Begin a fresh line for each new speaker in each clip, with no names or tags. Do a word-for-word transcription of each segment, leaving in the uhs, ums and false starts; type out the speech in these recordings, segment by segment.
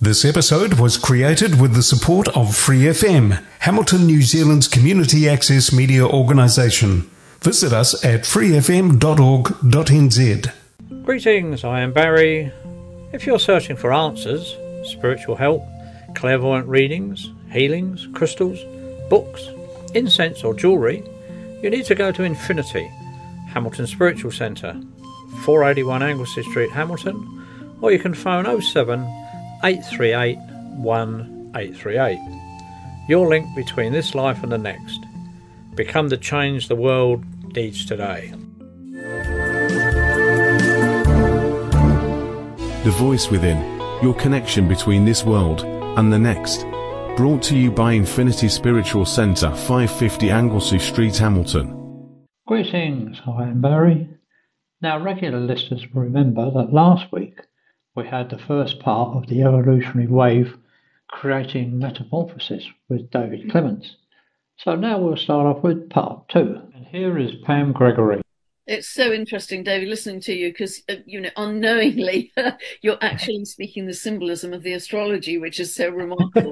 This episode was created with the support of Free F M, Hamilton, New Zealand's community access media organisation. Visit us at free f m dot org dot n z.
Greetings, I am Barry. If you're searching for answers, spiritual help, clairvoyant readings, healings, crystals, books, incense or jewellery, you need to go to Infinity, Hamilton Spiritual Centre, four eighty-one Anglesey Street, Hamilton, or you can phone oh seven, eight three eight, one eight three eight. Your link between this life and the next. Become the change the world needs today.
The Voice Within, your connection between this world and the next. Brought to you by Infinity Spiritual Centre, five fifty Anglesey Street, Hamilton.
Greetings, I am Barry. Now, regular listeners will remember that last week we had the first part of the evolutionary wave creating metamorphosis with David Clements. So now we'll start off with part two. And here is Pam Gregory.
It's so interesting, David, listening to you because, uh, you know, unknowingly, you're actually speaking the symbolism of the astrology, which is so remarkable.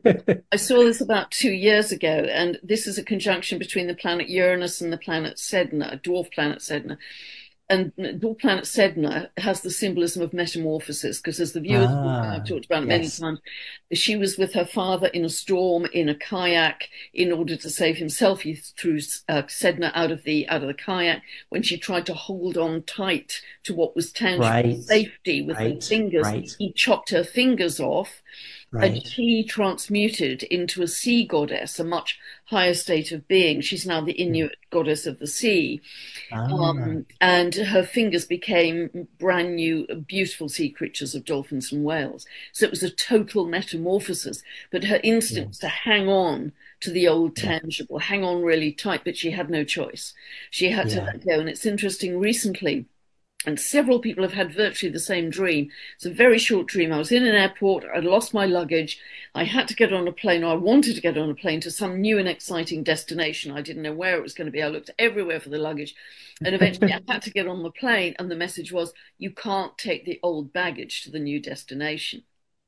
I saw this about two years ago, and this is a conjunction between the planet Uranus and the planet Sedna, dwarf planet Sedna. And dwarf planet Sedna has the symbolism of metamorphosis because, as the viewers
ah,
have talked about it
yes.
many times, she was with her father in a storm in a kayak in order to save himself. He threw uh, Sedna out of the out of the kayak when she tried to hold on tight to what was tangible
right.
safety with
right.
her fingers.
Right.
He chopped her fingers off.
Right.
And she transmuted into a sea goddess, a much higher state of being. She's now the Inuit goddess of the sea.
Ah.
Um, and her fingers became brand new, beautiful sea creatures of dolphins and whales. So it was a total metamorphosis. But her instinct was
yes.
to hang on to the old tangible, yeah. hang on really tight, but she had no choice. She had yeah. to let go. And it's interesting, recently, and several people have had virtually the same dream. It's a very short dream. I was in an airport. I'd lost my luggage. I had to get on a plane, or I wanted to get on a plane to some new and exciting destination. I didn't know where it was going to be. I looked everywhere for the luggage. And eventually I had to get on the plane. And the message was, you can't take the old baggage to the new destination.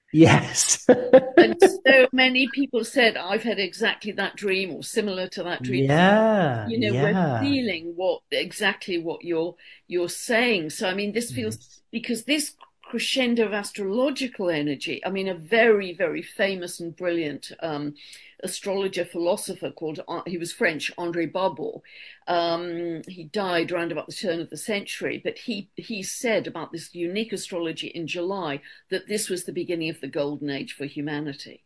Yes.
And so many people said, I've had exactly that dream or similar to that dream.
Yeah.
You know,
yeah.
we're feeling what exactly what you're you're saying. So I mean, this feels yes. because this crescendo of astrological energy, I mean, a very, very famous and brilliant um, astrologer philosopher called, uh, he was French, André Barbot. Um, he died around about the turn of the century, but he, he said about this unique astrology in July that this was the beginning of the golden age for humanity.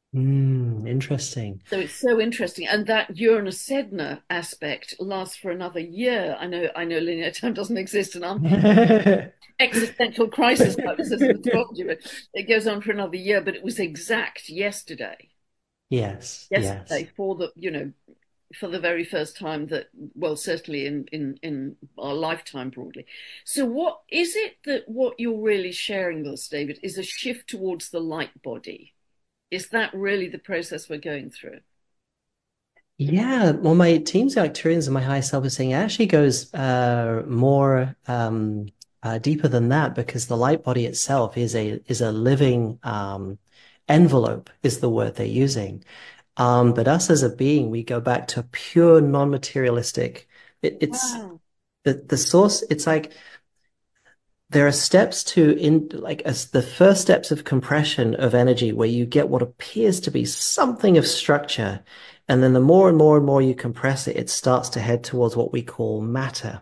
Mm, interesting.
So it's so interesting, and that Uranus Sedna aspect lasts for another year. I know, I know, linear time doesn't exist, and I'm existential crisis about this as an astrology, but it goes on for another year. But it was exact yesterday.
Yes,
yesterday
yes.
for the, you know, for the very first time that, well, certainly in in in our lifetime broadly. So, what is it that what you're really sharing with us, David, is a shift towards the light body? Is that really the process we're going through?
Yeah, well, my team's Arcturians and my higher self is saying it actually goes uh, more um, uh, deeper than that, because the light body itself is a is a living um, envelope, is the word they're using. Um, but us as a being, we go back to pure non-materialistic. It, it's
wow.
the the source. It's like, there are steps to, in like as the first steps of compression of energy, where you get what appears to be something of structure. And then the more and more and more you compress it, it starts to head towards what we call matter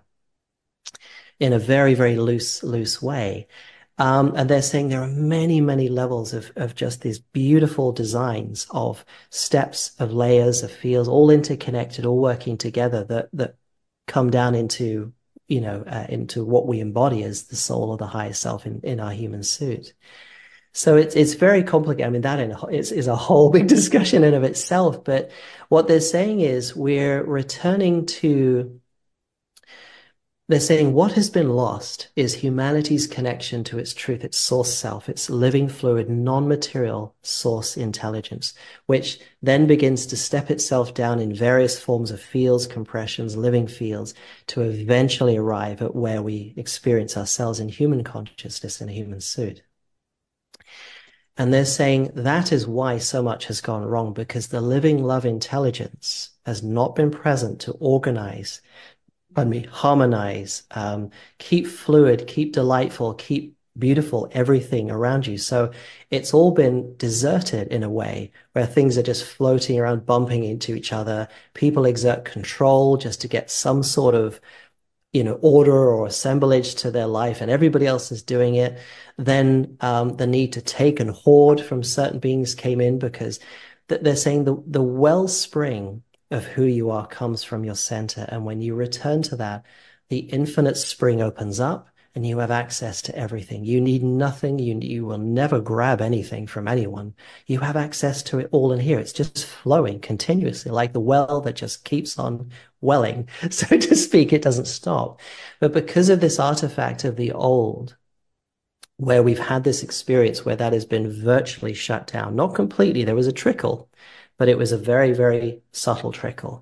in a very, very loose, loose way. Um, and they're saying there are many, many levels of, of just these beautiful designs of steps, of layers, of fields, all interconnected, all working together, that, that come down into you know, uh, into what we embody as the soul or the higher self in, in our human suit. So it's it's very complicated. I mean, that in a, is, is a whole big discussion in of itself. But what they're saying is we're returning to, they're saying what has been lost is humanity's connection to its truth, its source self, its living, fluid, non-material source intelligence, which then begins to step itself down in various forms of fields, compressions, living fields, to eventually arrive at where we experience ourselves in human consciousness in a human suit. And they're saying that is why so much has gone wrong, because the living love intelligence has not been present to organize, pardon me, harmonize, um, keep fluid, keep delightful, keep beautiful everything around you. So it's all been deserted in a way where things are just floating around, bumping into each other. People exert control just to get some sort of, you know, order or assemblage to their life, and everybody else is doing it. Then um, the need to take and hoard from certain beings came in, because th they're saying the, the wellspring of who you are comes from your center. And when you return to that, the infinite spring opens up and you have access to everything. You need nothing. You, you will never grab anything from anyone. You have access to it all in here. It's just flowing continuously, like the well that just keeps on welling, so to speak. It doesn't stop. But because of this artifact of the old, where we've had this experience where that has been virtually shut down, not completely, there was a trickle, but it was a very, very subtle trickle.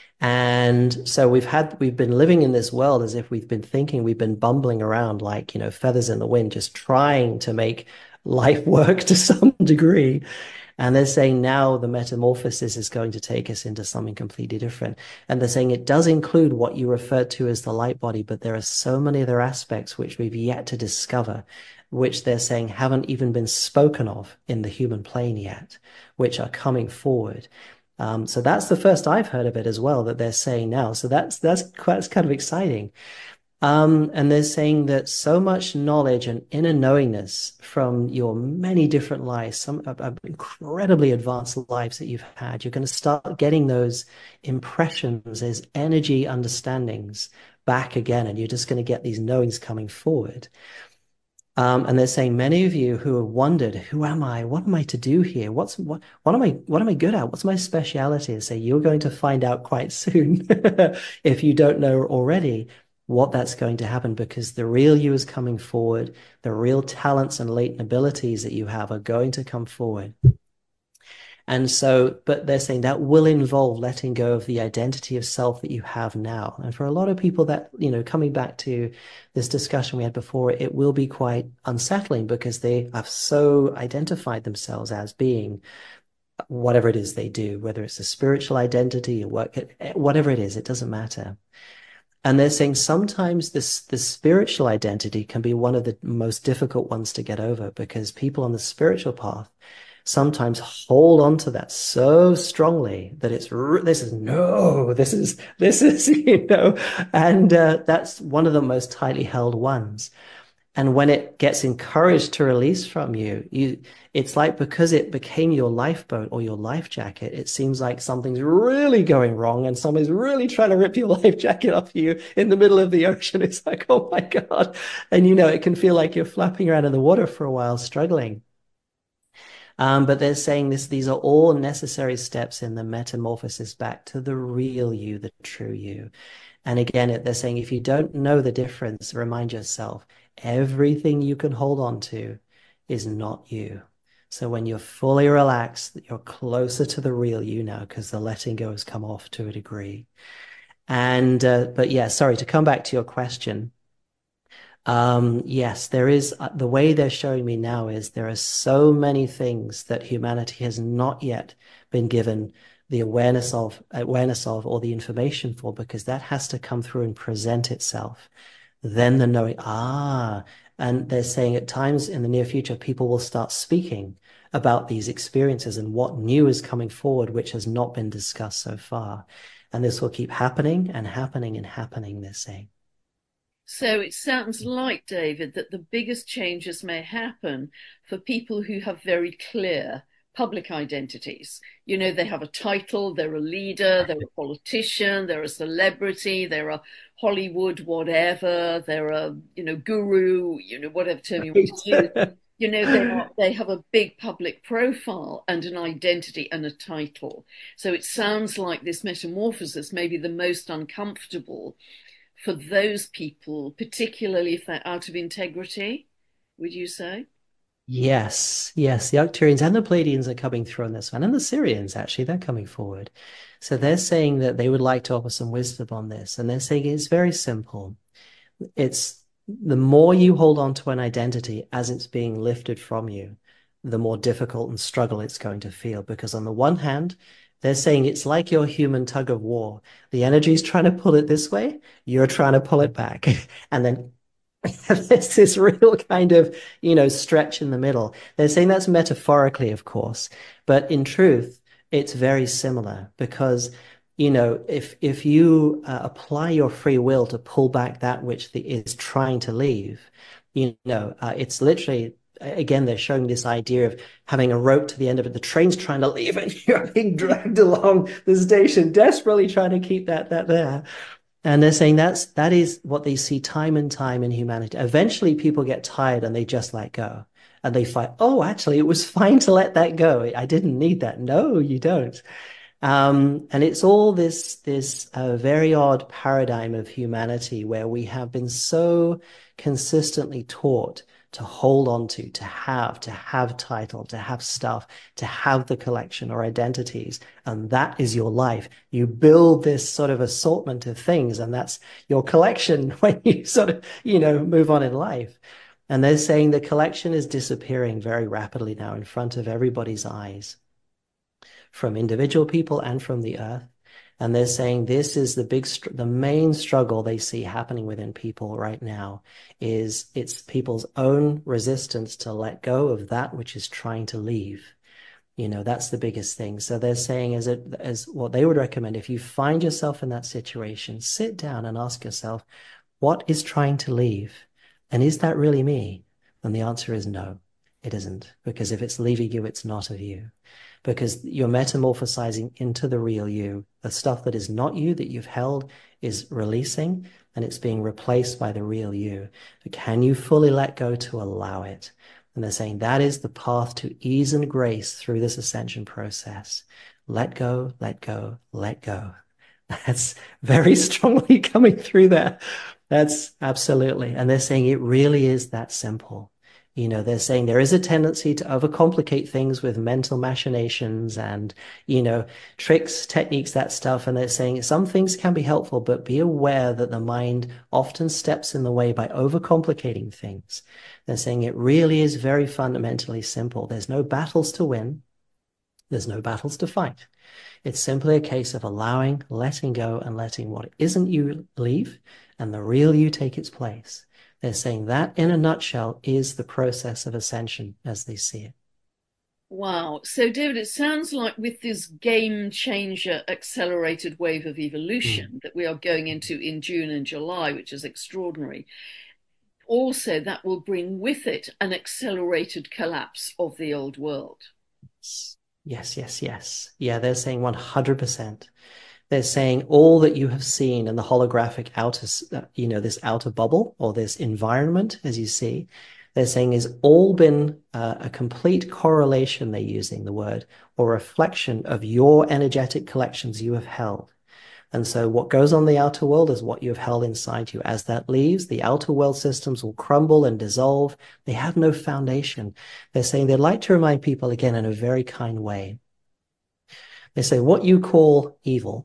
And so we've had, we've been living in this world as if we've been thinking, we've been bumbling around like, you know, feathers in the wind, just trying to make life work to some degree. And they're saying now the metamorphosis is going to take us into something completely different. And they're saying it does include what you referred to as the light body, but there are so many other aspects which we've yet to discover, which they're saying haven't even been spoken of in the human plane yet, which are coming forward. Um, so that's the first I've heard of it as well, that they're saying now. So that's that's quite, that's kind of exciting. Um, and they're saying that so much knowledge and inner knowingness from your many different lives, some uh, incredibly advanced lives that you've had, you're going to start getting those impressions, as energy understandings back again, and you're just going to get these knowings coming forward. Um, and they're saying many of you who have wondered, who am I? What am I to do here? What's what? What am I? What am I good at? What's my speciality? They say you're going to find out quite soon, if you don't know already, what that's going to happen, because the real you is coming forward. The real talents and latent abilities that you have are going to come forward. And so, but they're saying that will involve letting go of the identity of self that you have now. And for a lot of people that, you know, coming back to this discussion we had before, it will be quite unsettling because they have so identified themselves as being whatever it is they do, whether it's a spiritual identity or work, whatever it is, it doesn't matter. And they're saying sometimes this, this spiritual identity can be one of the most difficult ones to get over, because people on the spiritual path sometimes hold on to that so strongly that it's, this is, no, this is, this is, you know, and uh, that's one of the most tightly held ones. And when it gets encouraged to release from you, you, it's like, because it became your lifeboat or your life jacket, it seems like something's really going wrong and somebody's really trying to rip your life jacket off you in the middle of the ocean. It's like, oh my God. And, you know, it can feel like you're flapping around in the water for a while, struggling. Um, but they're saying this, these are all necessary steps in the metamorphosis back to the real you, the true you. And again, they're saying, if you don't know the difference, remind yourself, everything you can hold on to is not you. So when you're fully relaxed, you're closer to the real you now, because the letting go has come off to a degree. And, uh, but yeah, sorry, to come back to your question. Um, yes, there is, uh, the way they're showing me now is there are so many things that humanity has not yet been given the awareness of, awareness of, or the information for, because that has to come through and present itself. Then the knowing, ah, and they're saying at times in the near future, people will start speaking about these experiences and what new is coming forward, which has not been discussed so far. And this will keep happening and happening and happening, they're saying.
So it sounds like, David, that the biggest changes may happen for people who have very clear public identities. You know, they have a title, they're a leader, they're a politician, they're a celebrity, they're a Hollywood whatever, they're a, you know, guru, you know, whatever term you want to use. You know, they are, they have a big public profile and an identity and a title. So it sounds like this metamorphosis may be the most uncomfortable for those people, particularly if they're out of integrity, would you say?
Yes, yes, the Arcturians and the Pleiadians are coming through on this one, and the Syrians, actually, they're coming forward. So they're saying that they would like to offer some wisdom on this, and they're saying it's very simple. It's the more you hold on to an identity as it's being lifted from you, the more difficult and struggle it's going to feel. Because on the one hand, they're saying it's like your human tug of war. The energy is trying to pull it this way, you're trying to pull it back. And then there's this real kind of, you know, stretch in the middle. They're saying that's metaphorically, of course, but in truth, it's very similar because, you know, if if you uh, apply your free will to pull back that which the, is trying to leave, you know, uh, it's literally, again, they're showing this idea of having a rope to the end of it. The train's trying to leave and you're being dragged along the station, desperately trying to keep that that there. And they're saying that's that is what they see time and time in humanity. Eventually, people get tired and they just let go. And they find, oh, actually, it was fine to let that go. I didn't need that. No, you don't. Um, and it's all this this uh, very odd paradigm of humanity where we have been so consistently taught to hold on to, to have, to have title, to have stuff, to have the collection or identities. And that is your life. You build this sort of assortment of things, and that's your collection when you sort of, you know, move on in life. And they're saying the collection is disappearing very rapidly now in front of everybody's eyes, from individual people and from the earth. And they're saying this is the big, the main struggle they see happening within people right now is it's people's own resistance to let go of that which is trying to leave. You know, that's the biggest thing. So they're saying as it, as what they would recommend, if you find yourself in that situation, sit down and ask yourself, what is trying to leave? And is that really me? And the answer is no, it isn't. Because if it's leaving you, it's not of you. Because you're metamorphosizing into the real you. The stuff that is not you, that you've held, is releasing, and it's being replaced by the real you. But can you fully let go to allow it? And they're saying that is the path to ease and grace through this ascension process. Let go, let go, let go. That's very strongly coming through there. That's absolutely. And they're saying it really is that simple. You know, they're saying there is a tendency to overcomplicate things with mental machinations and, you know, tricks, techniques, that stuff. And they're saying some things can be helpful, but be aware that the mind often steps in the way by overcomplicating things. They're saying it really is very fundamentally simple. There's no battles to win. There's no battles to fight. It's simply a case of allowing, letting go, and letting what isn't you leave and the real you take its place. They're saying that, in a nutshell, is the process of ascension as they see it.
Wow. So, David, it sounds like with this game changer accelerated wave of evolution mm. that we are going into in June and July, which is extraordinary, also that will bring with it an accelerated collapse of the old world.
Yes, yes, yes. Yeah, they're saying one hundred percent. They're saying all that you have seen in the holographic outer, you know, this outer bubble or this environment, as you see, they're saying has all been uh, a complete correlation, they're using the word, or reflection of your energetic collections you have held. And so what goes on in the outer world is what you have held inside you. As that leaves, the outer world systems will crumble and dissolve. They have no foundation. They're saying they'd like to remind people, again, in a very kind way. They say what you call evil,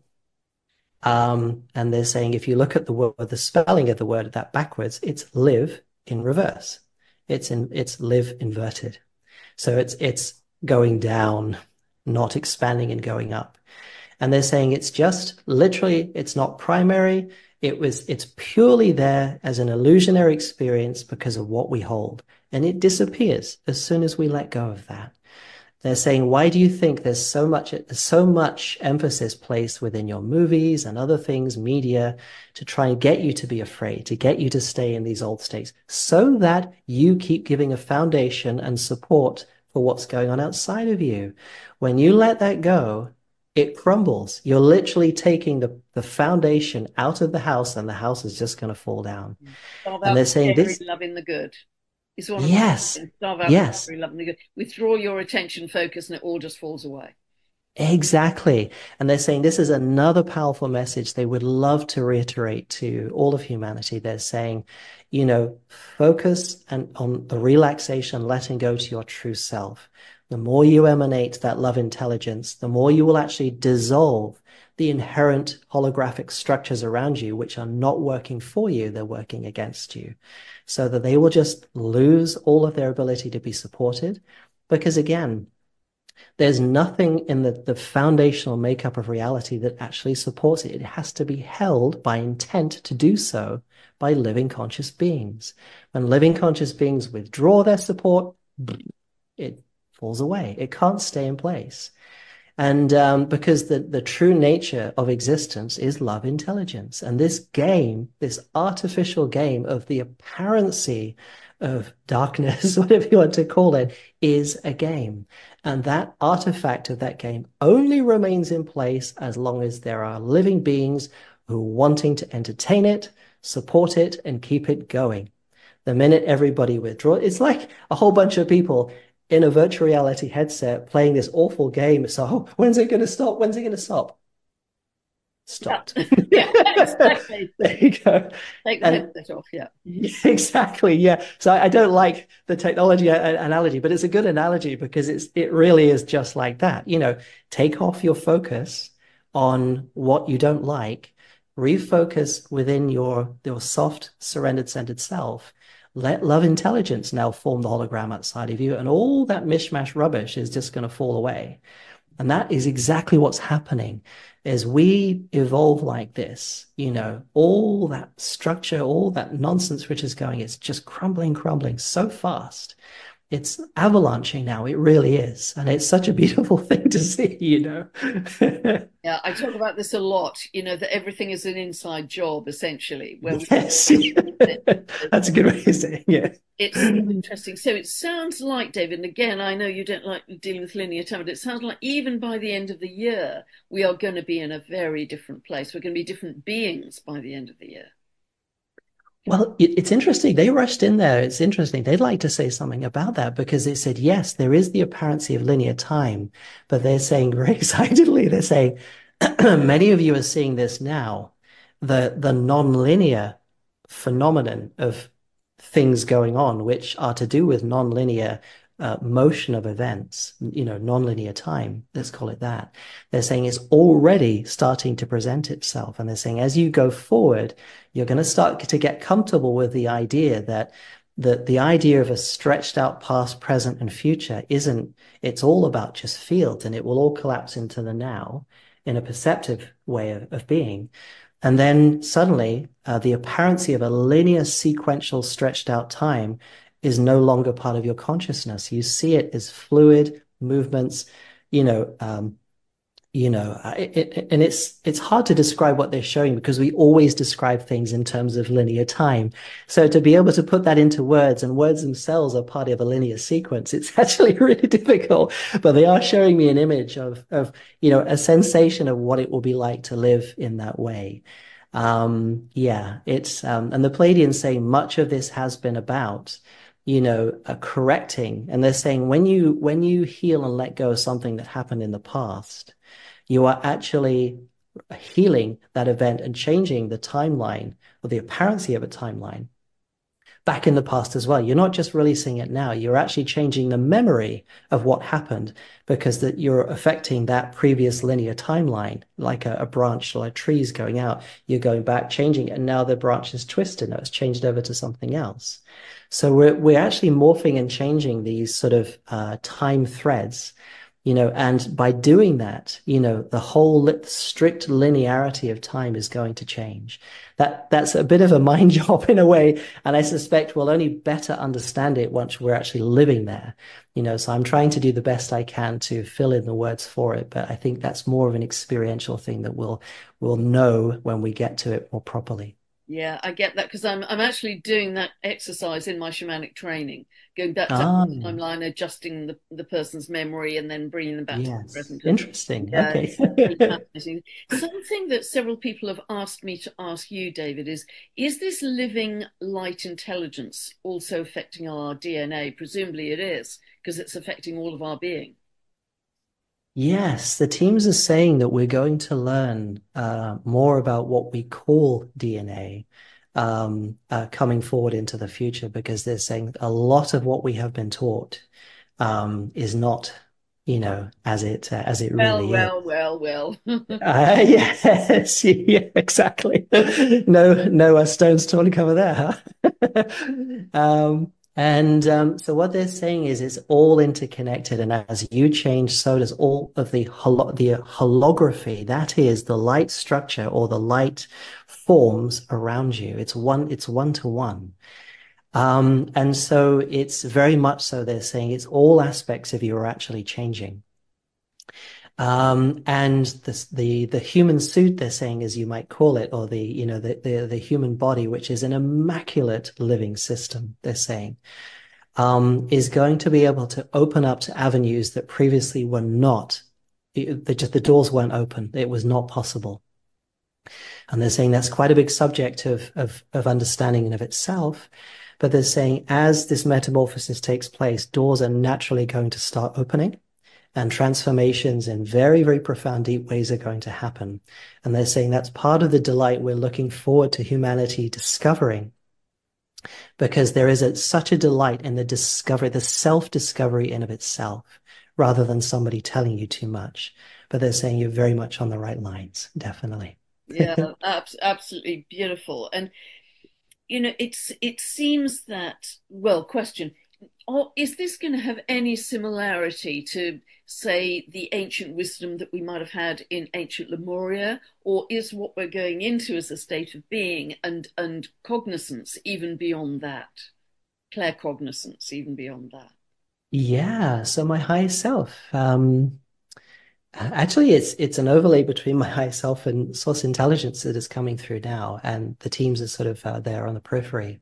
Um, and they're saying if you look at the word, the spelling of the word that backwards, it's live in reverse. It's in it's live inverted. So it's it's going down, not expanding and going up. And they're saying it's just literally, it's not primary. It was it's purely there as an illusionary experience because of what we hold. And it disappears as soon as we let go of that. They're saying, why do you think there's so much, there's so much emphasis placed within your movies and other things, media, to try and get you to be afraid, to get you to stay in these old states, so that you keep giving a foundation and support for what's going on outside of you. When you let that go, it crumbles. You're literally taking the, the foundation out of the house, and the house is just going to fall down.
Oh,
and they're saying this,
loving the good. It's one of
yes, yes.
Withdraw your attention focus and it all just falls away.
Exactly. And they're saying this is another powerful message they would love to reiterate to all of humanity. They're saying, you know, focus and on the relaxation, letting go to your true self. The more you emanate that love intelligence, the more you will actually dissolve the inherent holographic structures around you, which are not working for you, they're working against you. So that they will just lose all of their ability to be supported. Because again, there's nothing in the, the foundational makeup of reality that actually supports it. It has to be held by intent to do so by living conscious beings. When living conscious beings withdraw their support, it falls away. It can't stay in place. And um, because the, the true nature of existence is love intelligence. And this game, this artificial game of the apparency of darkness, whatever you want to call it, is a game. And that artifact of that game only remains in place as long as there are living beings who are wanting to entertain it, support it, and keep it going. The minute everybody withdraws, it's like a whole bunch of people in a virtual reality headset playing this awful game. So, oh, when's it going to stop? When's it going to stop? Stopped.
Yeah, yeah, exactly.
There you go.
Take the
And,
headset off, yeah.
yeah, exactly. Yeah. So I, I don't like the technology a- analogy, but it's a good analogy because it's it really is just like that. You know, take off your focus on what you don't like, refocus within your your soft, surrendered, centered self. Let love intelligence now form the hologram outside of you, and all that mishmash rubbish is just going to fall away. And that is exactly what's happening as we evolve like this. You know, all that structure, all that nonsense which is going, it's just crumbling, crumbling so fast. It's avalanching now. It really is. And it's such a beautiful thing to see, you know.
Yeah, I talk about this a lot, you know, that everything is an inside job, essentially. Where
Yes. That's a good way of saying it.
It's so interesting. So it sounds like, David, and again, I know you don't like dealing with linear time, but it sounds like even by the end of the year, we are going to be in a very different place. We're going to be different beings by the end of the year.
Well, it, it's interesting. They rushed in there. It's interesting. They'd like to say something about that because they said, yes, there is the apparency of linear time, but they're saying very excitedly, they're saying, many of you are seeing this now, the, the non-linear phenomenon of things going on, which are to do with non-linear uh, motion of events, you know, non-linear time, let's call it that. They're saying it's already starting to present itself. And they're saying, as you go forward, you're going to start to get comfortable with the idea that the, the idea of a stretched out past, present, and future isn't, it's all about just fields, and it will all collapse into the now in a perceptive way of, of being. And then suddenly, uh, the apparency of a linear, sequential, stretched out time is no longer part of your consciousness. You see it as fluid movements, you know, um, you know, it, it, and it's it's hard to describe what they're showing because we always describe things in terms of linear time. So to be able to put that into words, and words themselves are part of a linear sequence, it's actually really difficult. But they are showing me an image of of you know a sensation of what it will be like to live in that way. Um, yeah, it's um, and the Pleiadians say much of this has been about, you know, uh, correcting, and they're saying when you when you heal and let go of something that happened in the past, you are actually healing that event and changing the timeline or the apparency of a timeline back in the past as well. You're not just releasing it now. You're actually changing the memory of what happened because that you're affecting that previous linear timeline, like a, a branch, like trees going out. You're going back, changing it, and now the branch is twisted. Now it's changed over to something else. So we're we're actually morphing and changing these sort of uh, time threads. You know, and by doing that, you know, the whole li- strict linearity of time is going to change. That that's a bit of a mind job in a way, and I suspect we'll only better understand it once we're actually living there. You know, so I'm trying to do the best I can to fill in the words for it, but I think that's more of an experiential thing that we'll we'll know when we get to it more properly.
Yeah, I get that because I'm I'm actually doing that exercise in my shamanic training, going back to
Ah,
the timeline, adjusting the, the person's memory, and then bringing them back to the
yes,
present.
interesting.
Yeah,
Okay.
it's really fascinating. Something that several people have asked me to ask you, David, is is this living light intelligence also affecting our D N A? Presumably it is, because it's affecting all of our being.
Yes, the teams are saying that we're going to learn uh, more about what we call D N A um, uh, coming forward into the future because they're saying a lot of what we have been taught um, is not, you know, as it uh, as it
Well,
really is.
well, well, well.
Uh, yes, yeah, exactly. No, no uh, stones to uncover there, huh? um, And um, so what they're saying is it's all interconnected, and as you change, so does all of the holo the holography. That is the light structure or the light forms around you. It's one. It's one to one. Um, and so it's very much so. They're saying it's all aspects of you are actually changing. Um, and the, the, the human suit, they're saying, as you might call it, or the, you know, the, the, the human body, which is an immaculate living system, they're saying, um, is going to be able to open up to avenues that previously were not, the, the doors weren't open. It was not possible. And they're saying that's quite a big subject of, of, of understanding in of itself. But they're saying as this metamorphosis takes place, doors are naturally going to start opening. And transformations in very, very profound, deep ways are going to happen. And they're saying that's part of the delight we're looking forward to humanity discovering, because there is a, such a delight in the discovery, the self-discovery in of itself, rather than somebody telling you too much. But they're saying you're very much on the right lines, definitely.
Yeah, ab absolutely beautiful. And, you know, it's it seems that, well, question, or is this going to have any similarity to, say, the ancient wisdom that we might have had in ancient Lemuria, or is what we're going into as a state of being and and cognizance even beyond that, claircognizance even beyond that?
Yeah, so my higher self, um, actually, it's it's an overlay between my higher self and source intelligence that is coming through now, and the teams are sort of uh, there on the periphery.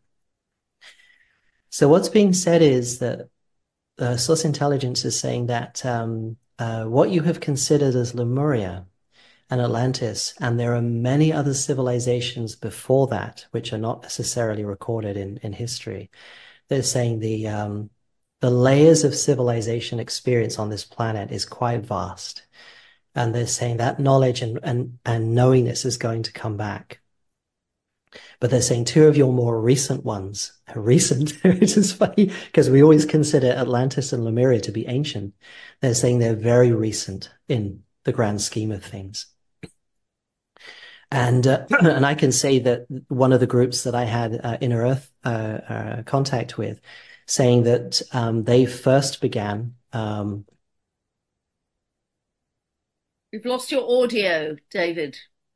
So what's being said is that uh, source intelligence is saying that um, uh, what you have considered as Lemuria and Atlantis, and there are many other civilizations before that, which are not necessarily recorded in, in history. They're saying the, um, the layers of civilization experience on this planet is quite vast. And they're saying that knowledge and, and, and knowingness is going to come back. But they're saying two of your more recent ones are recent, which is funny because we always consider Atlantis and Lemuria to be ancient. They're saying they're very recent in the grand scheme of things. And uh, and I can say that one of the groups that I had uh, Inner Earth uh, uh, contact with, saying that um, they first began. Um,
We've lost your audio, David.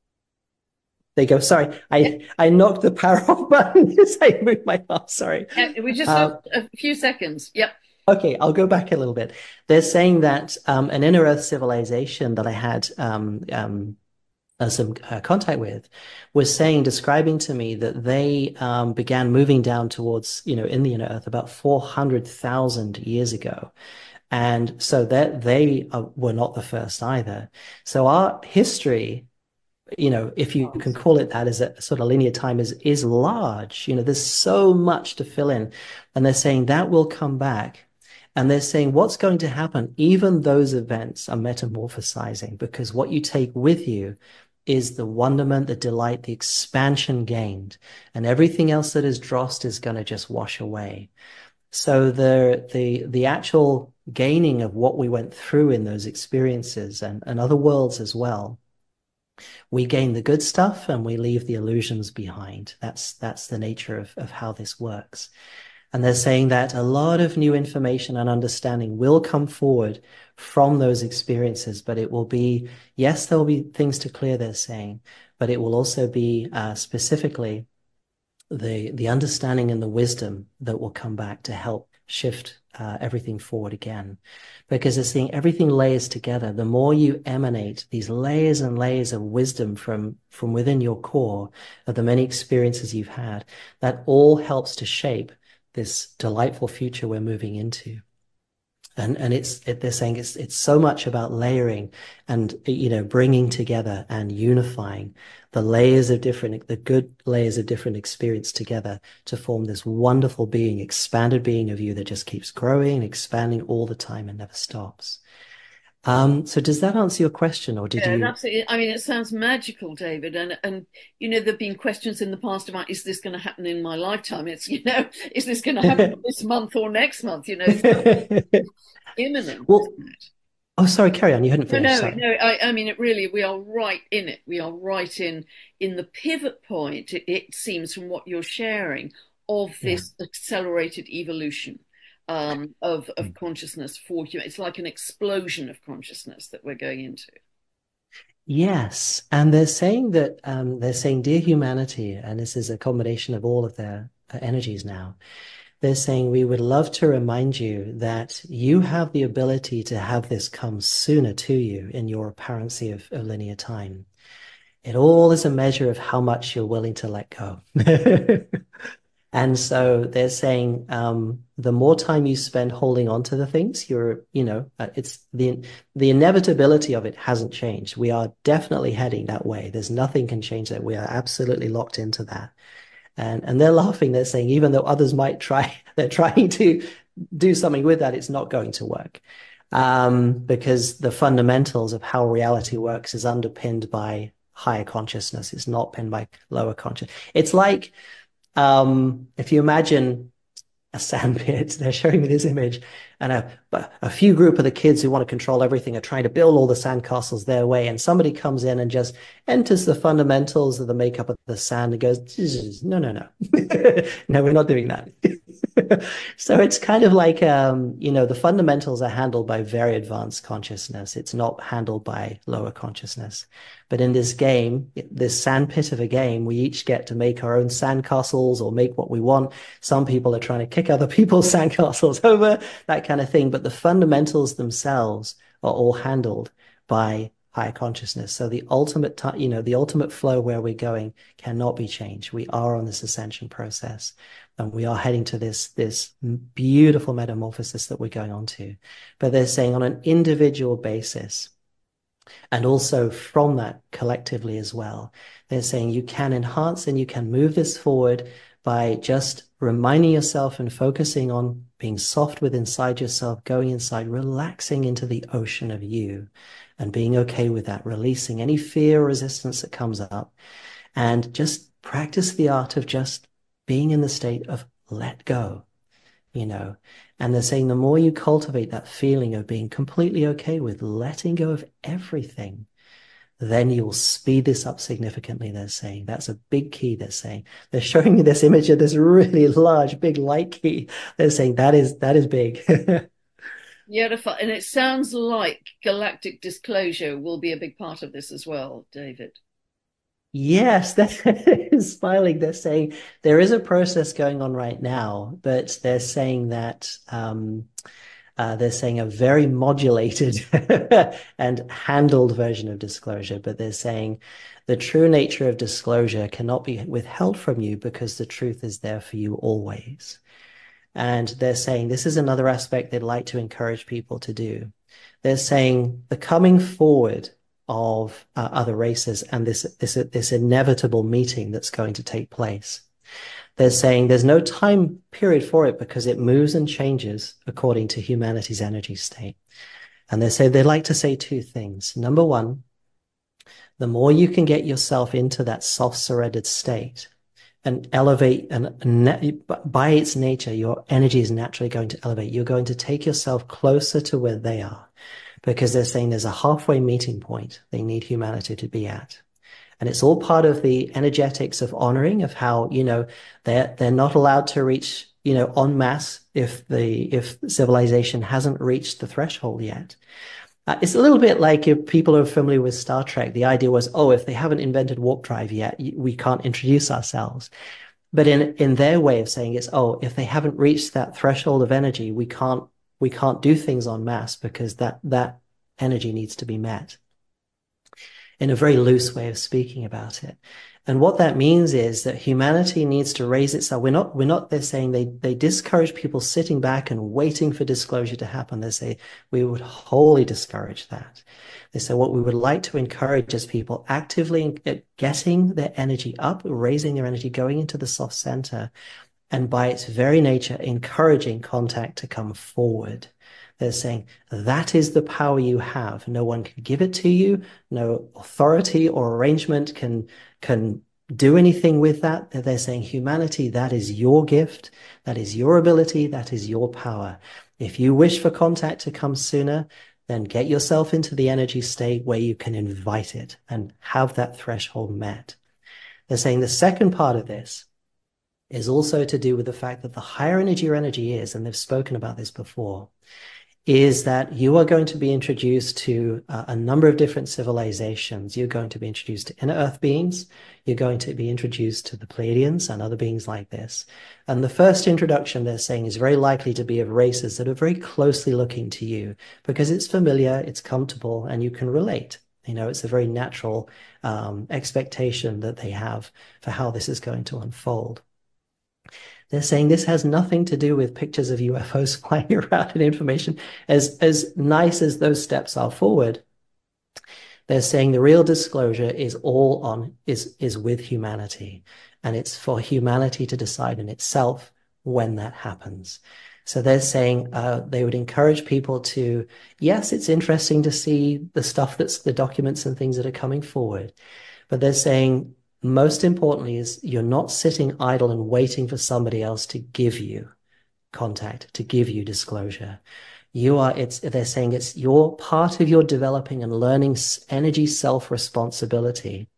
There you go. Sorry, I, yeah. I knocked the power off button as I moved my arm. Sorry.
Yeah, we just
um,
a few seconds. Yep.
Okay, I'll go back a little bit. They're saying that um, an Inner Earth civilization that I had um, um, uh, some uh, contact with was saying, describing to me that they um, began moving down towards, you know, in the Inner Earth about four hundred thousand years ago. And so that they uh, were not the first either. So our history, you know, if you can call it that, as a sort of linear time, is is large. You know, there's so much to fill in. And they're saying that will come back. And they're saying what's going to happen, even those events are metamorphosizing, because what you take with you is the wonderment, the delight, the expansion gained. And everything else that is drossed is going to just wash away. So the the the actual gaining of what we went through in those experiences and, and other worlds as well, we gain the good stuff and we leave the illusions behind. That's that's the nature of, of how this works. And they're saying that a lot of new information and understanding will come forward from those experiences, but it will be, yes, there will be things to clear, they're saying, but it will also be uh, specifically the the understanding and the wisdom that will come back to help shift uh, everything forward again. Because it's seeing everything layers together. The more you emanate these layers and layers of wisdom from from within your core of the many experiences you've had, that all helps to shape this delightful future we're moving into. And and it's it, they're saying it's it's so much about layering and, you know, bringing together and unifying the layers of different, the good layers of different experience together to form this wonderful being, expanded being of you that just keeps growing and expanding all the time and never stops. Um, so does that answer your question, or did
yeah,
you?
Absolutely. I mean, it sounds magical, David. And, and, you know, there've been questions in the past about, is this going to happen in my lifetime? It's, you know, is this going to happen this month or next month? You know, it's imminent.
Well, oh, sorry, carry on. You hadn't finished.
No, no,
sorry.
no. I, I mean, it really, we are right in it. We are right in, in the pivot point, it, it seems, from what you're sharing, of
Yeah.
this accelerated evolution um, of, of consciousness for human. It's like an explosion of consciousness that we're going into.
Yes, and they're saying that um, they're saying, dear humanity, and this is a combination of all of their uh, energies now. They're saying we would love to remind you that you have the ability to have this come sooner to you in your apparency of, of linear time. It all is a measure of how much you're willing to let go. And so they're saying um, the more time you spend holding on to the things, you're, you know, uh, it's the the inevitability of it hasn't changed. We are definitely heading that way. There's nothing can change that. We are absolutely locked into that. And and they're laughing. They're saying even though others might try, they're trying to do something with that, it's not going to work. Um, because the fundamentals of how reality works is underpinned by higher consciousness. It's not pinned by lower consciousness. It's like Um, if you imagine a sandpit, they're showing me this image, and a, a few group of the kids who want to control everything are trying to build all the sandcastles their way, and somebody comes in and just enters the fundamentals of the makeup of the sand and goes, no, no, no, no, we're not doing that. So it's kind of like, um, you know, the fundamentals are handled by very advanced consciousness. It's not handled by lower consciousness. But in this game, this sandpit of a game, we each get to make our own sandcastles or make what we want. Some people are trying to kick other people's sandcastles over, that kind of thing. But the fundamentals themselves are all handled by higher consciousness. So the ultimate, you know, the ultimate flow where we're going cannot be changed. We are on this ascension process, and we are heading to this, this beautiful metamorphosis that we're going on to. But they're saying on an individual basis, and also from that collectively as well, they're saying you can enhance and you can move this forward by just reminding yourself and focusing on being soft with inside yourself, going inside, relaxing into the ocean of you and being okay with that, releasing any fear or resistance that comes up, and just practice the art of just being in the state of let go, you know. And they're saying the more you cultivate that feeling of being completely okay with letting go of everything, then you'll speed this up significantly, they're saying. That's a big key, they're saying. They're showing me this image of this really large, big light key. They're saying that is, that is big.
Beautiful. And it sounds like galactic disclosure will be a big part of this as well, David.
Yes, that is smiling. They're saying there is a process going on right now, but they're saying that um, uh, they're saying a very modulated and handled version of disclosure, but they're saying the true nature of disclosure cannot be withheld from you because the truth is there for you always. And they're saying this is another aspect they'd like to encourage people to do. They're saying the coming forward of uh, other races and this, this, this inevitable meeting that's going to take place. They're saying there's no time period for it because it moves and changes according to humanity's energy state. And they say, they like to say two things. Number one, the more you can get yourself into that soft surrendered state and elevate, and by its nature, your energy is naturally going to elevate. You're going to take yourself closer to where they are, because they're saying there's a halfway meeting point they need humanity to be at. And it's all part of the energetics of honoring of how, you know, they're, they're not allowed to reach, you know, en masse if the, if civilization hasn't reached the threshold yet. Uh, it's a little bit like if people are familiar with Star Trek, the idea was, oh, if they haven't invented warp drive yet, we can't introduce ourselves. But in, in their way of saying it's, oh, if they haven't reached that threshold of energy, we can't, we can't do things en masse because that, that energy needs to be met, in a very loose way of speaking about it. And what that means is that humanity needs to raise itself. We're not, we're not, they're saying they, they discourage people sitting back and waiting for disclosure to happen. They say we would wholly discourage that. They say what we would like to encourage is people actively getting their energy up, raising their energy, going into the soft center, and by its very nature, encouraging contact to come forward. They're saying that is the power you have. No one can give it to you. No authority or arrangement can, can do anything with that. They're saying humanity, that is your gift. That is your ability. That is your power. If you wish for contact to come sooner, then get yourself into the energy state where you can invite it and have that threshold met. They're saying the second part of this is also to do with the fact that the higher energy your energy is, and they've spoken about this before, is that you are going to be introduced to uh, a number of different civilizations. You're going to be introduced to inner earth beings. You're going to be introduced to the Pleiadians and other beings like this. And the first introduction, they're saying, is very likely to be of races that are very closely looking to you because it's familiar, it's comfortable, and you can relate. You know, it's a very natural um, expectation that they have for how this is going to unfold. They're saying this has nothing to do with pictures of U F Os flying around and information. As, as nice as those steps are forward, they're saying the real disclosure is all on, is, is with humanity. And it's for humanity to decide in itself when that happens. So they're saying uh, they would encourage people to, yes, it's interesting to see the stuff that's the documents and things that are coming forward. But they're saying, most importantly is you're not sitting idle and waiting for somebody else to give you contact, to give you disclosure. You are, it's, they're saying it's your part of your developing and learning energy self-responsibility.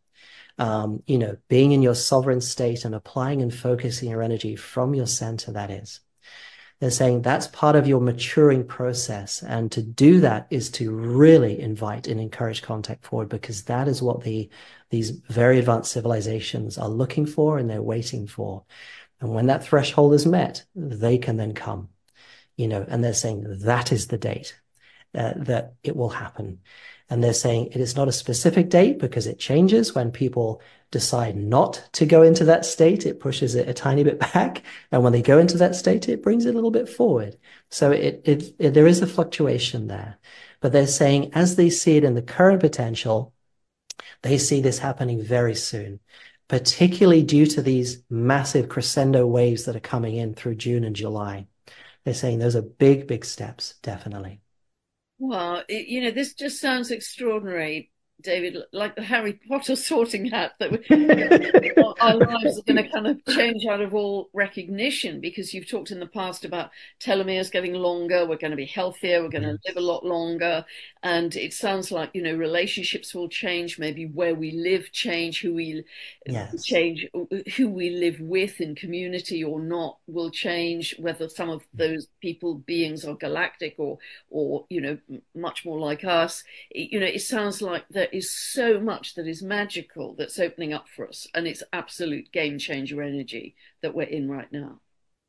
Um, you know, being in your sovereign state and applying and focusing your energy from your center, that is. They're saying that's part of your maturing process. And to do that is to really invite and encourage contact forward, because that is what the these very advanced civilizations are looking for and they're waiting for. And when that threshold is met, they can then come, you know, and they're saying that is the date uh, that it will happen. And they're saying it is not a specific date because it changes when people decide not to go into that state. It pushes it a tiny bit back. And when they go into that state, it brings it a little bit forward. So it, it, it there is a fluctuation there. But they're saying as they see it in the current potential, they see this happening very soon, particularly due to these massive crescendo waves that are coming in through June and July. They're saying those are big, big steps, definitely.
Well, it, you know, this just sounds extraordinary, David, like the Harry Potter sorting hat that we, our lives are going to kind of change out of all recognition, because you've talked in the past about telomeres getting longer, we're going to be healthier, we're going to live a lot longer. And it sounds like, you know, relationships will change, maybe where we live change, who we
yes.
change, who we live with in community or not will change, whether some of those people, beings are galactic or, or, you know, much more like us. You know, it sounds like there is so much that is magical that's opening up for us, and it's absolute game changer energy that we're in right now.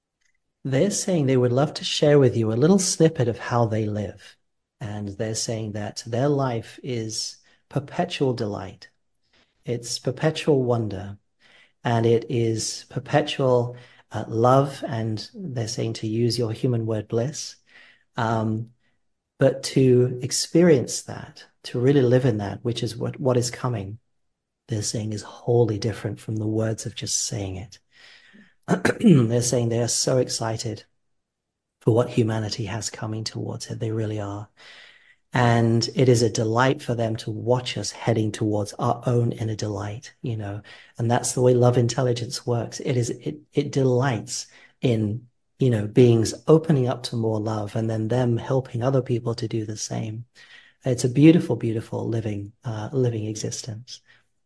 They're saying they would love to share with you a little snippet of how they live. And they're saying that their life is perpetual delight. It's perpetual wonder. And it is perpetual uh, love. And they're saying to use your human word bliss. Um, but to experience that, to really live in that, which is what, what is coming, they're saying is wholly different from the words of just saying it. They're saying they are so excited for what humanity has coming towards it. They really are. And it is a delight for them to watch us heading towards our own inner delight, you know, and that's the way love intelligence works. It is, it, it delights in, you know, beings opening up to more love and then them helping other people to do the same. It's a beautiful, beautiful living, uh, living existence.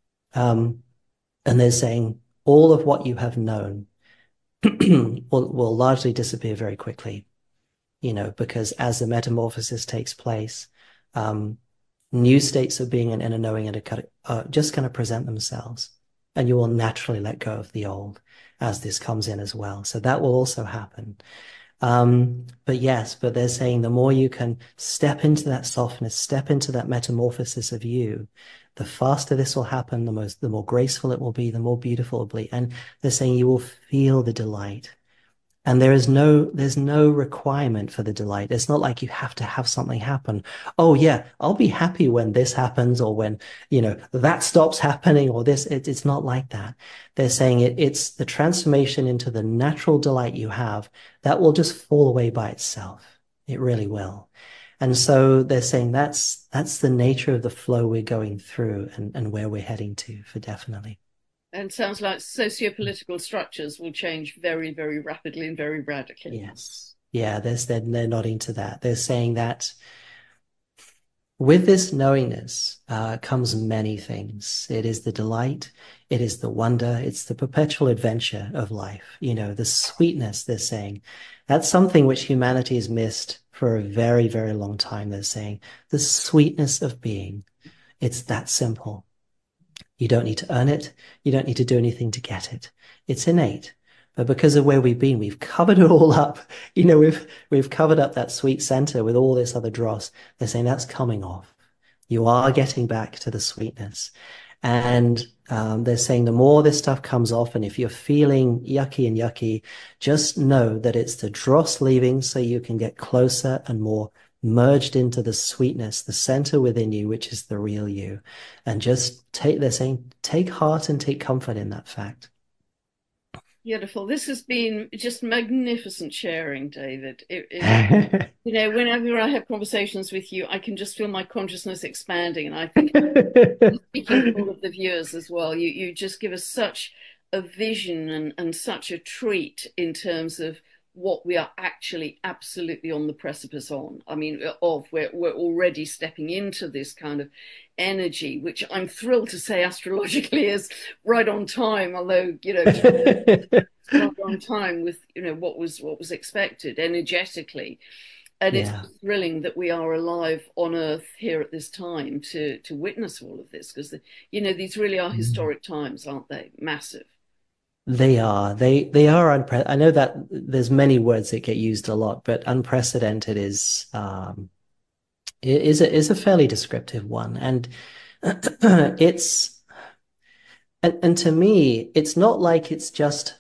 Um, and they're saying all of what you have known will, will largely disappear very quickly, you know, because as the metamorphosis takes place, um, new states of being and inner knowing are just going to present themselves, and you will naturally let go of the old as this comes in as well. So that will also happen. Um, but yes, but they're saying the more you can step into that softness, step into that metamorphosis of you, the faster this will happen, the most, the more graceful it will be, the more beautiful it will be. And they're saying you will feel the delight. And there is no, there's no requirement for the delight. It's not like you have to have something happen. Oh yeah, I'll be happy when this happens, or when, you know, that stops happening, or this, it, it's not like that. They're saying it, it's the transformation into the natural delight you have that will just fall away by itself. It really will. And so they're saying that's, that's the nature of the flow we're going through and, and where we're heading to for definitely.
And sounds like socio-political structures will change very, very rapidly and very radically.
Yes. Yeah, they're, they're, they're nodding to that. They're saying that with this knowingness uh, comes many things. It is the delight, it is the wonder, it's the perpetual adventure of life. You know, the sweetness, they're saying. That's something which humanity has missed for a very, very long time. They're saying the sweetness of being. It's that simple. You don't need to earn it. You don't need to do anything to get it. It's innate. But because of where we've been, we've covered it all up. You know, we've we've covered up that sweet center with all this other dross. They're saying that's coming off. You are getting back to the sweetness. And um, they're saying the more this stuff comes off, and if you're feeling yucky and yucky, just know that it's the dross leaving so you can get closer and more merged into the sweetness, the center within you, which is the real you. And just take, they're saying, take heart and take comfort in that fact.
Beautiful. This has been just magnificent sharing, David. It, it, you know, whenever I have conversations with you, I can just feel my consciousness expanding. And I think, speaking to all of the viewers as well, you, you just give us such a vision and, and such a treat in terms of what we are actually absolutely on the precipice on. I mean, of we're, we're already stepping into this kind of energy, which I'm thrilled to say astrologically is right on time, although, you know, right on time with, you know, what was what was expected energetically. And yeah. It's thrilling that we are alive on Earth here at this time to to witness all of this, because, you know, these really are historic mm. times, aren't they? Massive.
They are. They they are unprecedented. I know that there's many words that get used a lot, but unprecedented is um, is a is a fairly descriptive one, and it's and and to me, it's not like it's just.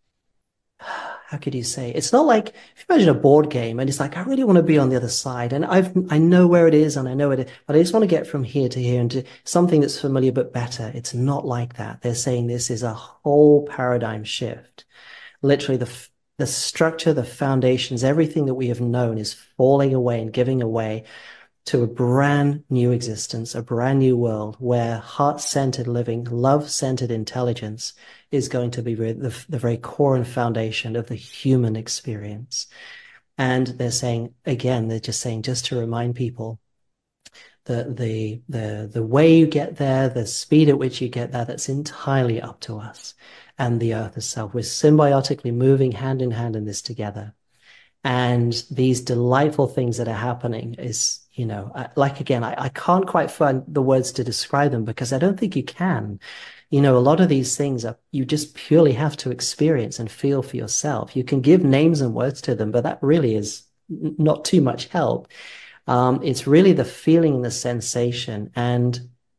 How could you say? It's not like, if you imagine a board game and it's like, I really want to be on the other side, and I've I know where it is and I know it, but I just want to get from here to here and to something that's familiar but better. It's not like that. They're saying this is a whole paradigm shift. Literally, the the structure, the foundations, everything that we have known is falling away and giving away to a brand new existence, a brand new world where heart-centered living, love-centered intelligence is going to be the, the very core and foundation of the human experience. And they're saying, again, they're just saying, just to remind people, the, the, the, the way you get there, the speed at which you get there, that's entirely up to us and the earth itself. We're symbiotically moving hand in hand in this together. And these delightful things that are happening is, you know, like, again, I, I can't quite find the words to describe them because I don't think you can. You know, a lot of these things are, you just purely have to experience and feel for yourself. You can give names and words to them, but that really is not too much help. Um, it's really the feeling and the sensation. And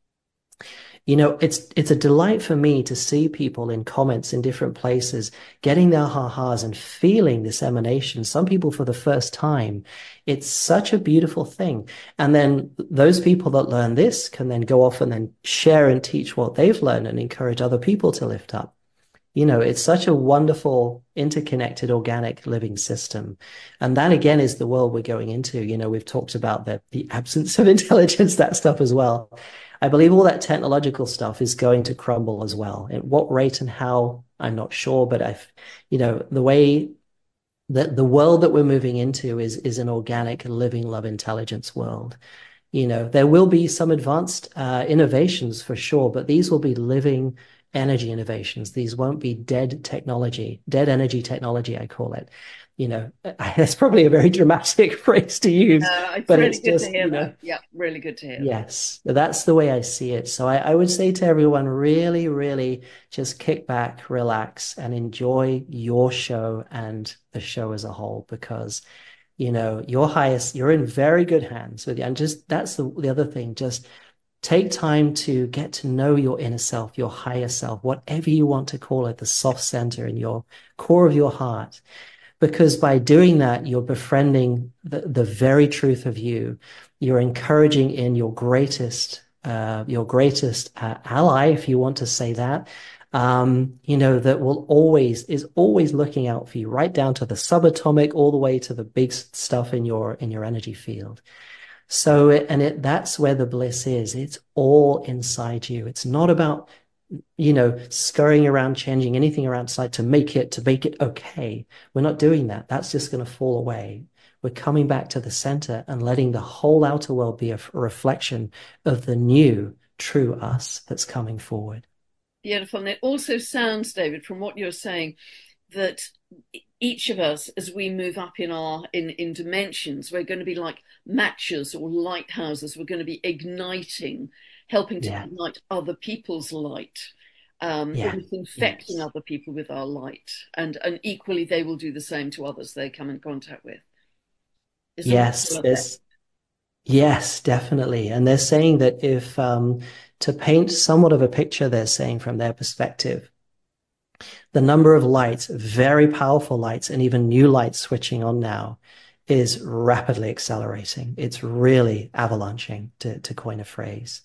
you know, it's it's a delight for me to see people in comments in different places getting their ha-has and feeling this emanation. Some people for the first time. It's such a beautiful thing. And then those people that learn this can then go off and then share and teach what they've learned and encourage other people to lift up. You know, it's such a wonderful, interconnected, organic living system. And that, again, is the world we're going into. You know, we've talked about the, the absence of intelligence, that stuff as well. I believe all that technological stuff is going to crumble as well. At what rate and how, I'm not sure, but I've, you know, the way that the world that we're moving into is, is an organic, living, love, intelligence world. You know, there will be some advanced uh, innovations for sure, but these will be living energy innovations. These won't be dead technology, dead energy technology, I call it. You know, that's probably a very dramatic phrase to use,
uh, it's
but
really
it's
good
just,
to hear
you know,
that. Yeah, really good to hear.
Yes, that's the way I see it. So I, I would say to everyone, really, really just kick back, relax, and enjoy your show and the show as a whole, because, you know, your highest, you're in very good hands with you. And just, that's the, the other thing, just take time to get to know your inner self, your higher self, whatever you want to call it, the soft center in your core of your heart. Because by doing that, you're befriending the, the very truth of you. You're encouraging in your greatest, uh, your greatest uh, ally, if you want to say that, um, you know, that will always, is always looking out for you, right down to the subatomic, all the way to the big stuff in your, in your energy field. So, and it, that's where the bliss is. It's all inside you. It's not about, you know, scurrying around, changing anything around side to make it, to make it okay. We're not doing that. That's just going to fall away. we're coming back to the center and letting the whole outer world be a, a reflection of the new true us that's coming forward.
Beautiful. And it also sounds, David, from what you're saying, that each of us, as we move up in our in, in dimensions, we're going to be like matches or lighthouses. We're going to be igniting, helping to
Yeah.
ignite other people's light, um,
Yeah.
almost infecting
Yes.
other people with our light, and and equally they will do the same to others they come in contact with. Is there
Yes,
a
there's yes, definitely. And they're saying that if um, to paint somewhat of a picture, they're saying from their perspective, the number of lights, very powerful lights, and even new lights switching on now is rapidly accelerating. It's really avalanching, to, to coin a phrase.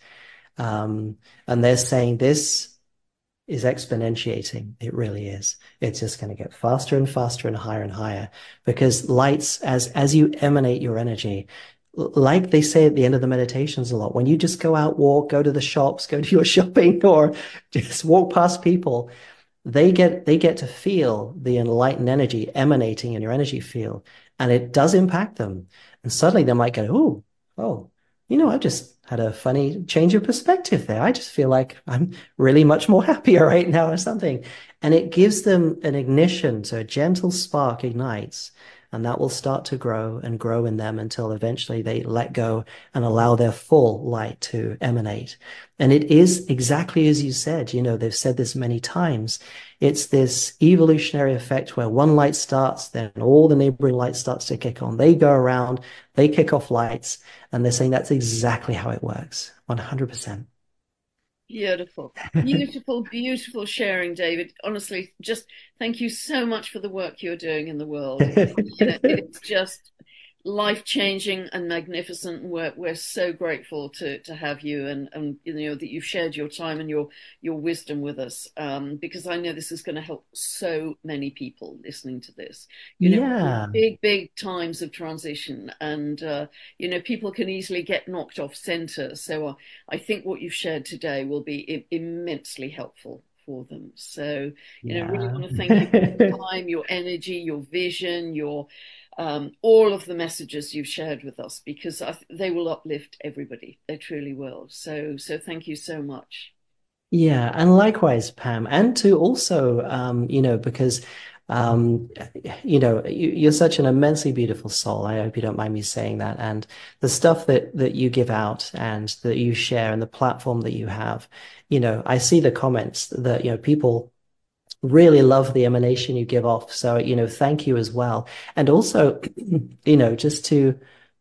Um, and they're saying this is exponentiating. It really is. It's just going to get faster and faster and higher and higher, because lights, as as you emanate your energy, like they say at the end of the meditations a lot, when you just go out, walk, go to the shops, go to your shopping, or just walk past people, they get they get to feel the enlightened energy emanating in your energy field, and it does impact them. And suddenly they might go, oh, oh, you know, I've just had a funny change of perspective there. I just feel like I'm really much more happier right now or something. And it gives them an ignition. So a gentle spark ignites, and that will start to grow and grow in them until eventually they let go and allow their full light to emanate. And it is exactly as you said. You know, they've said this many times. It's this evolutionary effect where one light starts, then all the neighboring lights starts to kick on. They go around, they kick off lights, and they're saying that's exactly how it works, one hundred percent.
Beautiful, beautiful, beautiful sharing, David. Honestly, just thank you so much for the work you're doing in the world. You know, it's just life-changing and magnificent. We're we're so grateful to to have you, and and you know that you've shared your time and your your wisdom with us, um, because I know this is going to help so many people listening to this. You know,
Yeah.
big big times of transition, and uh, you know people can easily get knocked off center. So uh, I think what you've shared today will be I- immensely helpful for them. So, you know, really
Yeah.
want to thank you for your time, your energy, your vision, your um, all of the messages you've shared with us, because I, they will uplift everybody. They truly will. So, so thank you so much.
Yeah, and likewise, Pam, and to also, um, you know, because, um, you know, you, you're such an immensely beautiful soul. I hope you don't mind me saying that. And the stuff that that you give out and that you share and the platform that you have, you know, I see the comments that, you know, people really love the emanation you give off. So, you know, thank you as well. And also, you know, just to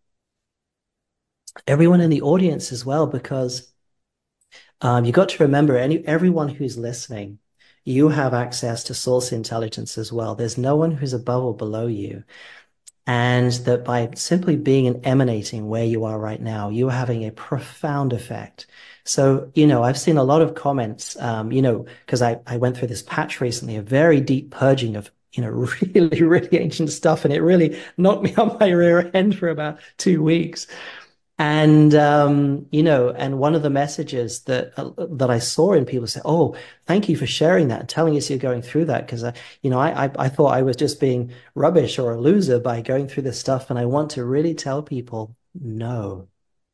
everyone in the audience as well, because Um, you got to remember, any everyone who's listening, you have access to source intelligence as well. There's no one who's above or below you. And that by simply being and emanating where you are right now, you are having a profound effect. So, you know, I've seen a lot of comments, um, you know, because I, I went through this patch recently, a very deep purging of, you know, really, really ancient stuff. And it really knocked me on my rear end for about two weeks. And um, you know, and one of the messages that uh, that I saw in people say, "Oh, thank you for sharing that and telling us you're going through that," because I, you know, I, I I thought I was just being rubbish or a loser by going through this stuff, and I want to really tell people, no,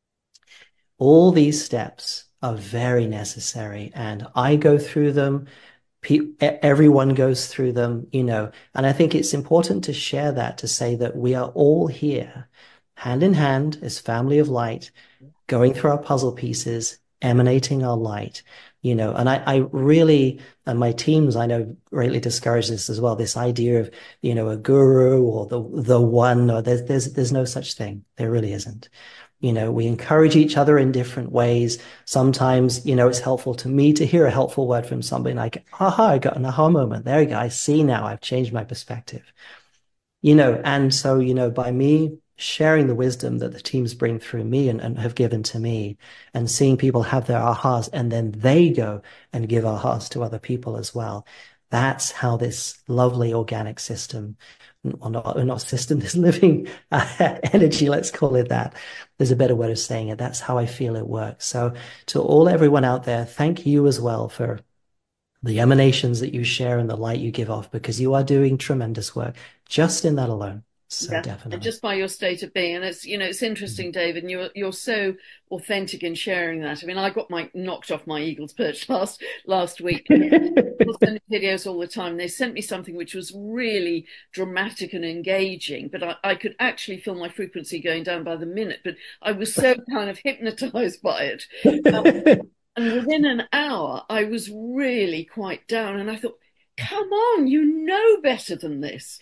all these steps are very necessary, and I go through them. Pe- everyone goes through them, you know, and I think it's important to share that, to say that we are all here, hand in hand, as family of light, going through our puzzle pieces, emanating our light, you know, and I, I really, and my teams, I know, greatly discourage this as well, this idea of, you know, a guru or the the one, or there's there's there's no such thing. There really isn't. You know, we encourage each other in different ways. Sometimes, you know, it's helpful to me to hear a helpful word from somebody like, aha, I got an aha moment. There you go. I see now. I've changed my perspective. You know, and so, you know, by me sharing the wisdom that the teams bring through me and, and have given to me, and seeing people have their ahas, and then they go and give ahas to other people as well. That's how this lovely organic system, or not, or not system, this living uh, energy, let's call it that. There's a better way of saying it. That's how I feel it works. So to all everyone out there, thank you as well for the emanations that you share and the light you give off, because you are doing tremendous work just in that alone. So
Yeah, and
definitely.
just by your state of being, and it's you know it's interesting, David, and you're you're so authentic in sharing that. I mean, I got my knocked off my eagle's perch last last week. People send me videos all the time. They sent me something which was really dramatic and engaging, but I, I could actually feel my frequency going down by the minute. But I was so kind of hypnotized by it. Um, and within an hour, I was really quite down. And I thought, come on, you know better than this.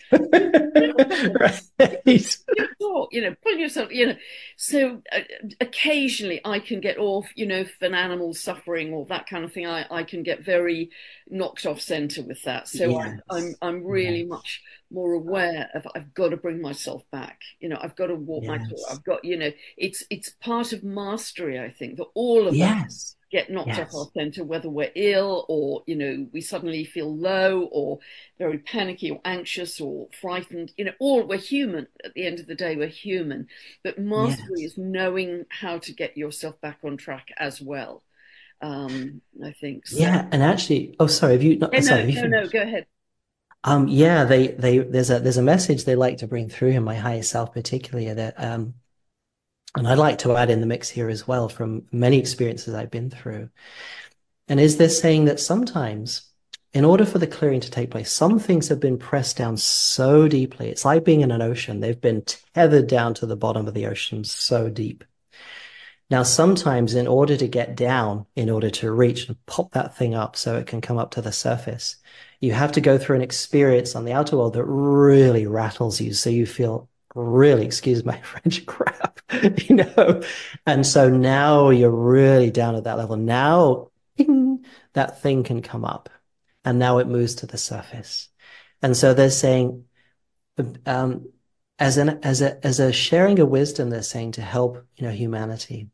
Right.
You talk, you know, pull yourself, you know. So uh, occasionally I can get off, you know, if an animal's suffering or that kind of thing, I, I can get very knocked off center with that. So I, I'm
Yes.
I'm really
Yes.
much more aware of I've got to bring myself back. You know, I've got to walk my talk.
Yes.
I've got, you know, it's it's part of mastery, I think, that all of us
Yes.
get knocked off our
Yes.
center, whether we're ill or, you know, we suddenly feel low or very panicky or anxious or frightened. You know, all we're human. At the end of the day, we're human. But mastery
Yes.
is knowing how to get yourself back on track as well. Um, I think so.
Yeah. And actually, oh, sorry, have you
Yeah,
not, sorry,
no,
have you
no, no,
finished?
go ahead.
Um, yeah, they, they, there's a, there's a message they like to bring through in my higher self, particularly that, um, and I'd like to add in the mix here as well from many experiences I've been through. And is this saying that sometimes, in order for the clearing to take place, some things have been pressed down so deeply. It's like being in an ocean. They've been tethered down to the bottom of the ocean so deep. Now, sometimes in order to get down, in order to reach and pop that thing up so it can come up to the surface, you have to go through an experience on the outer world that really rattles you. So you feel really, excuse my French, crap, you know? And so now you're really down at that level. Now, ping, that thing can come up and now it moves to the surface. And so they're saying, um, as an, as a, as a sharing of wisdom, they're saying to help, you know, humanity.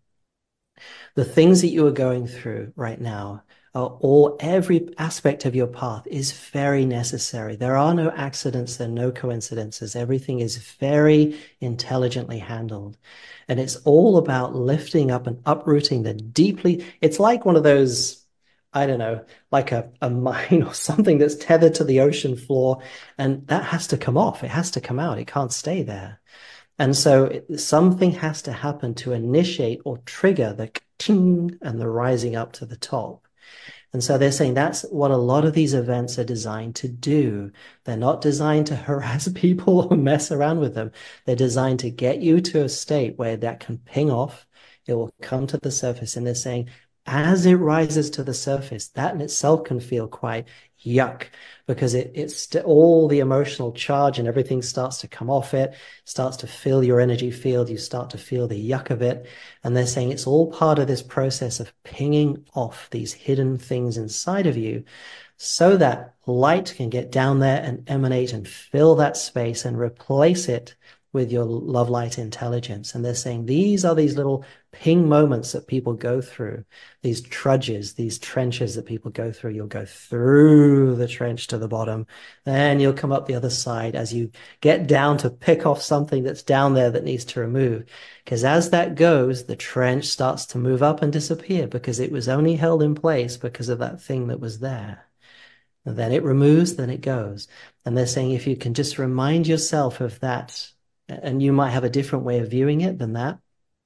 The things that you are going through right now are all, every aspect of your path is very necessary. There are no accidents, there are no coincidences. Everything is very intelligently handled. And it's all about lifting up and uprooting the deeply, it's like one of those, I don't know, like a, a mine or something that's tethered to the ocean floor. And that has to come off. It has to come out. It can't stay there. And so it, something has to happen to initiate or trigger the ting and the rising up to the top. And so they're saying that's what a lot of these events are designed to do. They're not designed to harass people or mess around with them. They're designed to get you to a state where that can ping off. It will come to the surface. And they're saying, as it rises to the surface, that in itself can feel quite yuck because it, it's all the emotional charge and everything starts to come off it, starts to fill your energy field. You start to feel the yuck of it. And they're saying it's all part of this process of pinging off these hidden things inside of you so that light can get down there and emanate and fill that space and replace it with your love light intelligence. And they're saying these are these little ping moments that people go through, these trudges, these trenches that people go through. You'll go through the trench to the bottom, then you'll come up the other side as you get down to pick off something that's down there that needs to remove. Because as that goes, the trench starts to move up and disappear because it was only held in place because of that thing that was there. And then it removes, then it goes. And they're saying if you can just remind yourself of that, and you might have a different way of viewing it than that,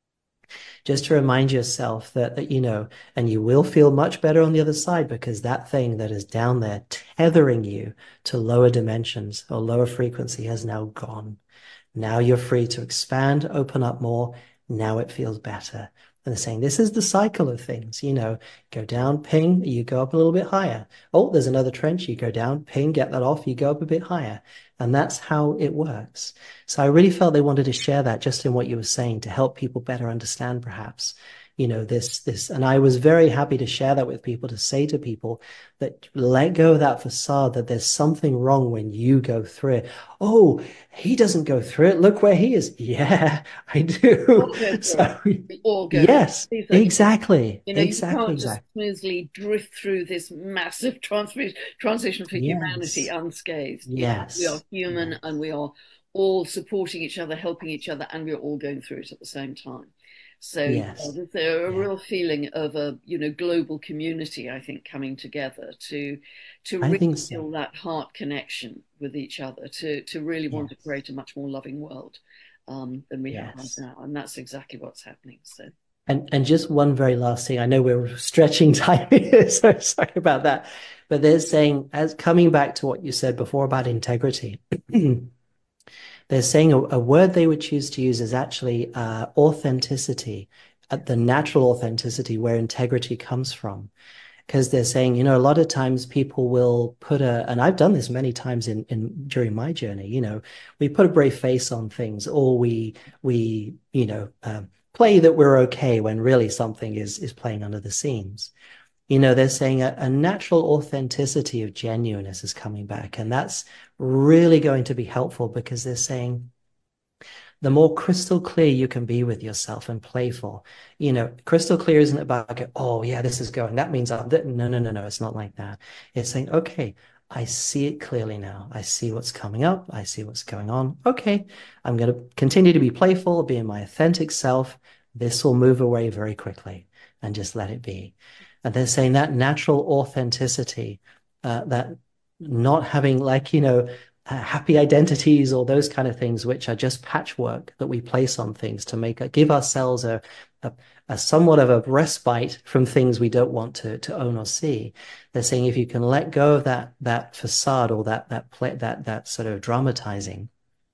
just to remind yourself that, that, you know, and you will feel much better on the other side because that thing that is down there tethering you to lower dimensions or lower frequency has now gone. Now you're free to expand, open up more. Now it feels better. And they're saying this is the cycle of things, you know, go down, ping, you go up a little bit higher. Oh, there's another trench, you go down, ping, get that off, you go up a bit higher. And that's how it works. So I really felt they wanted to share that just in what you were saying to help people better understand perhaps, you know, this, this, and I was very happy to share that with people, to say to people that let go of that facade, that there's something wrong when you go through it. Oh, he doesn't go through it. Look where he is. Yeah, I do.
We all go through
So,
it. We all go.
yes,
These are-
exactly.
You know,
exactly,
you can't just
exactly.
smoothly drift through this massive trans transition for
Yes.
humanity unscathed.
Yes.
We are human
Yes.
and we are all supporting each other, helping each other, and we're all going through it at the same time. So
Yes.
you know, there's a, a
Yeah.
real feeling of a you know global community, I think, coming together to to
I
really
think so.
feel that heart connection with each other, to to really want to
Yes.
create a much more loving world um, than we have right
Yes.
now, and that's exactly what's happening. So.
And and just one very last thing. I know we're stretching time here, so sorry about that. But they're saying, as coming back to what you said before about integrity, they're saying a, a word they would choose to use is actually uh, authenticity, uh, the natural authenticity where integrity comes from. Because they're saying, you know, a lot of times people will put a, and I've done this many times in, in during my journey, you know, we put a brave face on things, or we, we, you know, um, play that we're okay when really something is, is playing under the scenes. You know, they're saying a, a natural authenticity of genuineness is coming back. And that's really going to be helpful, because they're saying, the more crystal clear you can be with yourself and playful, you know, crystal clear isn't about, oh yeah, this is going, that means I'm, no, no, no, no, it's not like that. It's saying, okay, I see it clearly now. I see what's coming up. I see what's going on. Okay, I'm going to continue to be playful, be in my authentic self. This will move away very quickly, and just let it be. And they're saying that natural authenticity, uh, that not having, like, you know, Uh, happy identities or those kind of things, which are just patchwork that we place on things to make a, give ourselves a, a, a somewhat of a respite from things we don't want to to own or see. They're saying if you can let go of that that facade, or that that play, that that sort of dramatizing,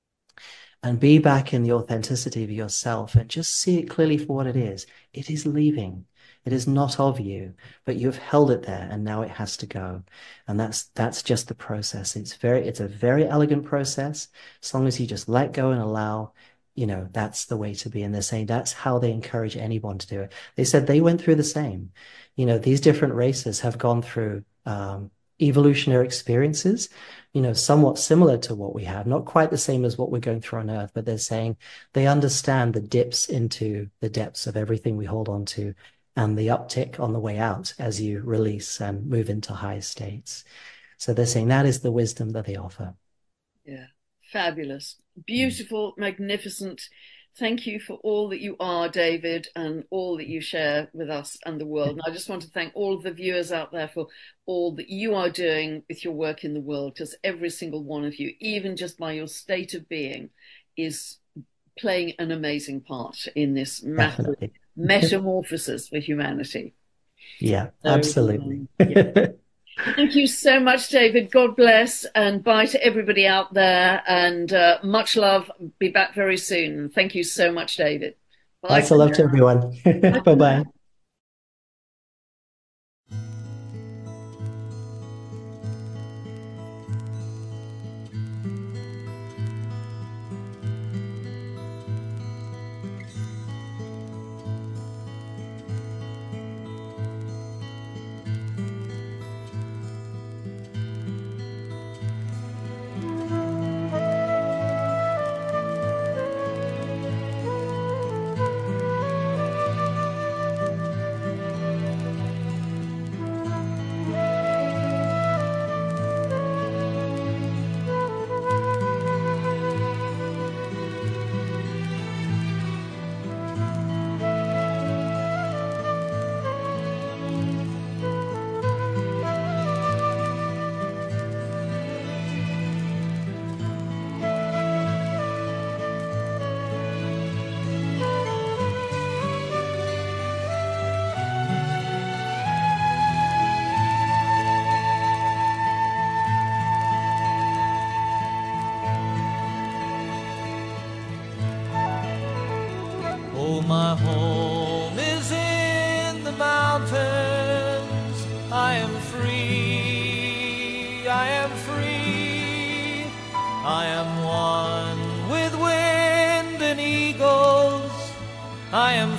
and be back in the authenticity of yourself, and just see it clearly for what it is. It is leaving. It is not of you, but you've held it there, and now it has to go. And that's that's just the process. It's very it's a very elegant process. As long as you just let go and allow, you know, that's the way to be. And they're saying that's how they encourage anyone to do it. They said they went through the same. You know, these different races have gone through um, evolutionary experiences, you know, somewhat similar to what we have, not quite the same as what we're going through on Earth, but they're saying they understand the dips into the depths of everything we hold on to, and the uptick on the way out as you release and move into higher states. So they're saying that is the wisdom that they offer.
Yeah, fabulous, beautiful, magnificent. Thank you for all that you are, David, and all that you share with us and the world. And I just want to thank all of the viewers out there for all that you are doing with your work in the world, because every single one of you, even just by your state of being, is playing an amazing part in this massive
Definitely.
metamorphosis for humanity.
Yeah,
So,
absolutely.
um, yeah. Thank you so much, David. God bless, and bye to everybody out there, and uh, much love. Be back very soon. Thank you so much, David. Bye.
Lots of love to everyone. Bye-bye.
Oh, my home is in the mountains. I am free, I am free. I am one with wind and eagles. I am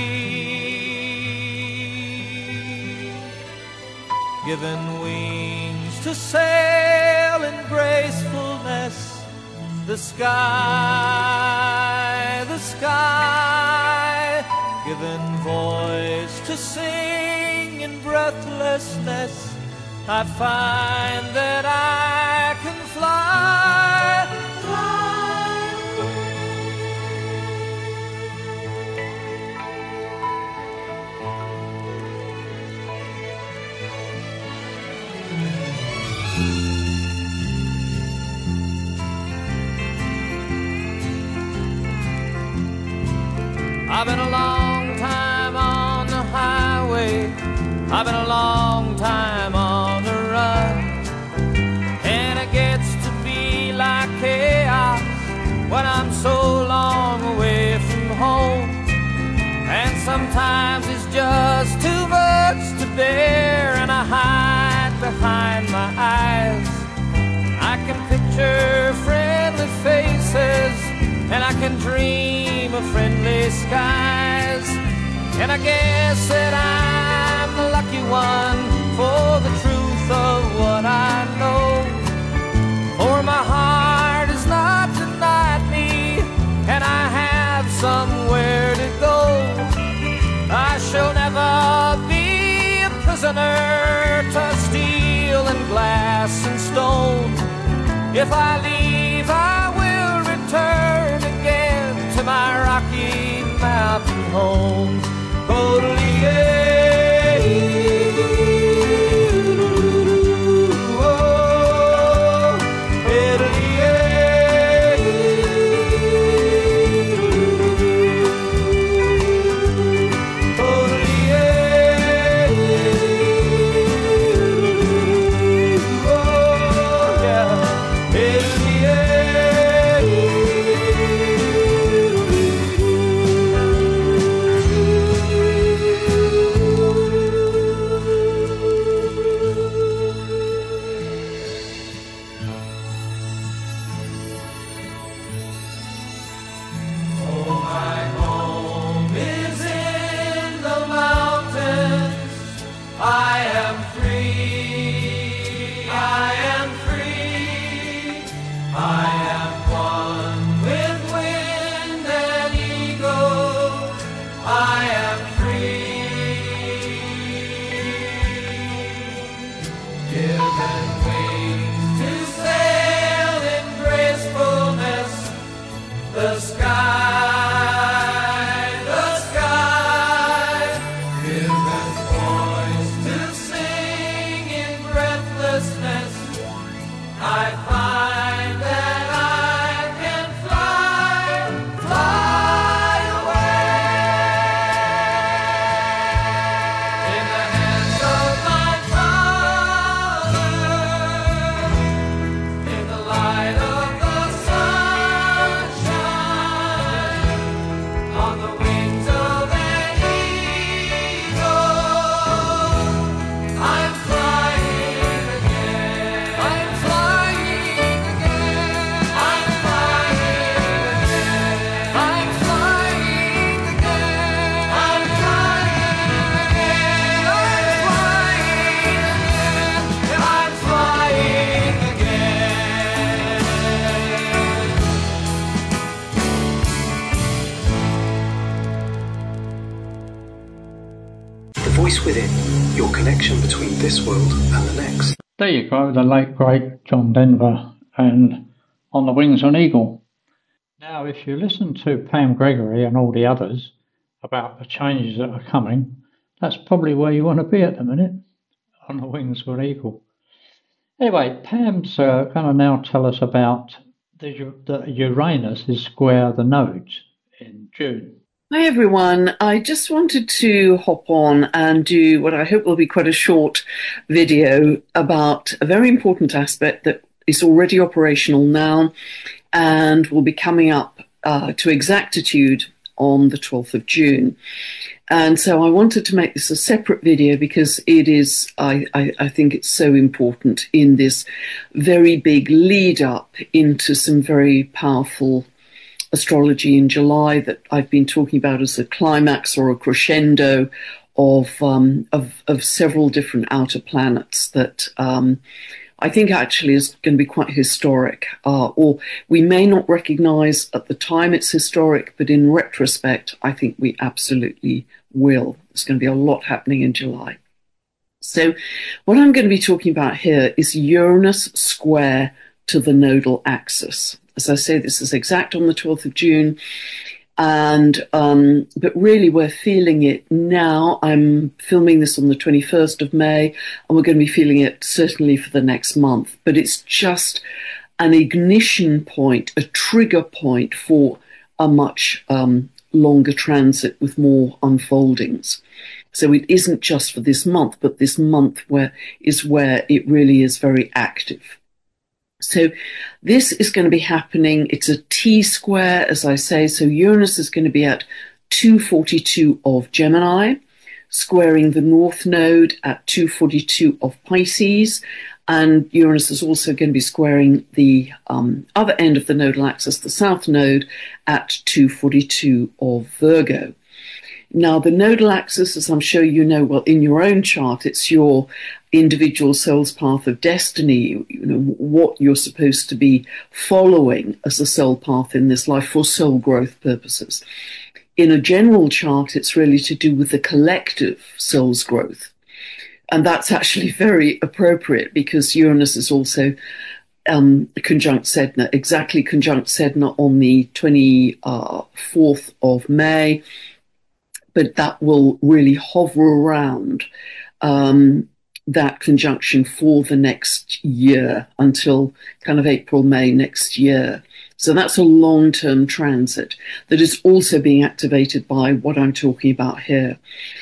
free. Given wings to sail in gracefulness. The sky, the sky, given voice to sing in breathlessness, I find that I can fly, fly. I've been a long time on the run, and it gets to be like chaos when I'm so long away from home. And sometimes it's just too much to bear, and I hide behind my eyes. I can picture friendly faces, and I can dream of friendly skies. And I guess that I'm the lucky one for the truth of what I know. For my heart is not denied me, and I have somewhere to go. I shall never be a prisoner to steel and glass and stone. If I leave, I will return again to my Rocky Mountain home.
Voice Within, your connection between this world and the next.
There you go, the late great John Denver and On the Wings of an Eagle. Now, if you listen to Pam Gregory and all the others about the changes that are coming, that's probably where you want to be at the minute, on the wings of an eagle. Anyway, Pam's uh, going to now tell us about the, the Uranus is square the nodes in June.
Hi everyone, I just wanted to hop on and do what I hope will be quite a short video about a very important aspect that is already operational now and will be coming up uh, to exactitude on the twelfth of June. And so I wanted to make this a separate video because it is, I, I, I think it's so important in this very big lead up into some very powerful astrology in July that I've been talking about as a climax or a crescendo of um, of, of several different outer planets that um, I think actually is going to be quite historic, uh, or we may not recognize at the time it's historic, but in retrospect, I think we absolutely will. There's going to be a lot happening in July. So what I'm going to be talking about here is Uranus square to the nodal axis. As I say, this is exact on the twelfth of June, and um, but really we're feeling it now. I'm filming this on the twenty-first of May, and we're going to be feeling it certainly for the next month. But it's just an ignition point, a trigger point for a much um, longer transit with more unfoldings. So it isn't just for this month, but this month where is where it really is very active. So this is going to be happening. It's a T square, as I say. So Uranus is going to be at two forty-two of Gemini, squaring the North Node at two forty-two of Pisces. And Uranus is also going to be squaring the um, other end of the nodal axis, the South Node, at two forty-two of Virgo. Now, the nodal axis, as I'm sure you know well in your own chart, it's your individual soul's path of destiny, you know, what you're supposed to be following as a soul path in this life for soul growth purposes. In a general chart, it's really to do with the collective soul's growth. And that's actually very appropriate because Uranus is also um, conjunct Sedna, exactly conjunct Sedna on the twenty-fourth of May. But that will really hover around um, that conjunction for the next year until kind of April, May next year. So that's a long-term transit that is also being activated by what I'm talking about here.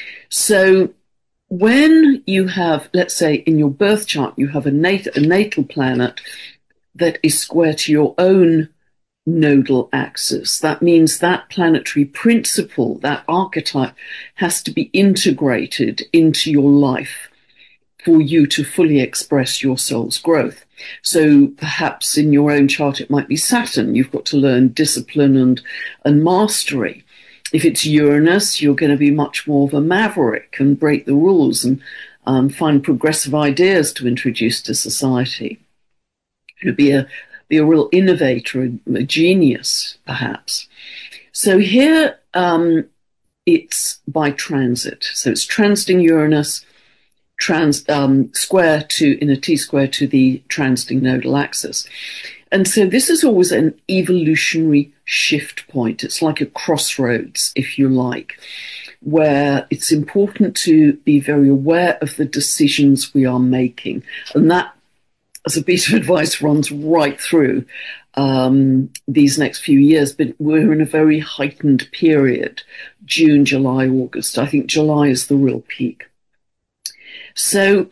So when you have, let's say in your birth chart, you have a, nat- a natal planet that is square to your own nodal axis, that means that planetary principle, that archetype, has to be integrated into your life for you to fully express your soul's growth. So perhaps in your own chart it might be Saturn. You've got to learn discipline and, and mastery. If it's Uranus, you're going to be much more of a maverick and break the rules and um, find progressive ideas to introduce to society. It'll be a be a real innovator, a genius, perhaps. So here um, it's by transit. So it's transiting Uranus, trans um, square to, in a T-square to the transiting nodal axis. And so this is always an evolutionary shift point. It's like a crossroads, if you like, where it's important to be very aware of the decisions we are making. And that, as a piece of advice, runs right through um, these next few years, but we're in a very heightened period, June, July, August. I think July is the real peak. So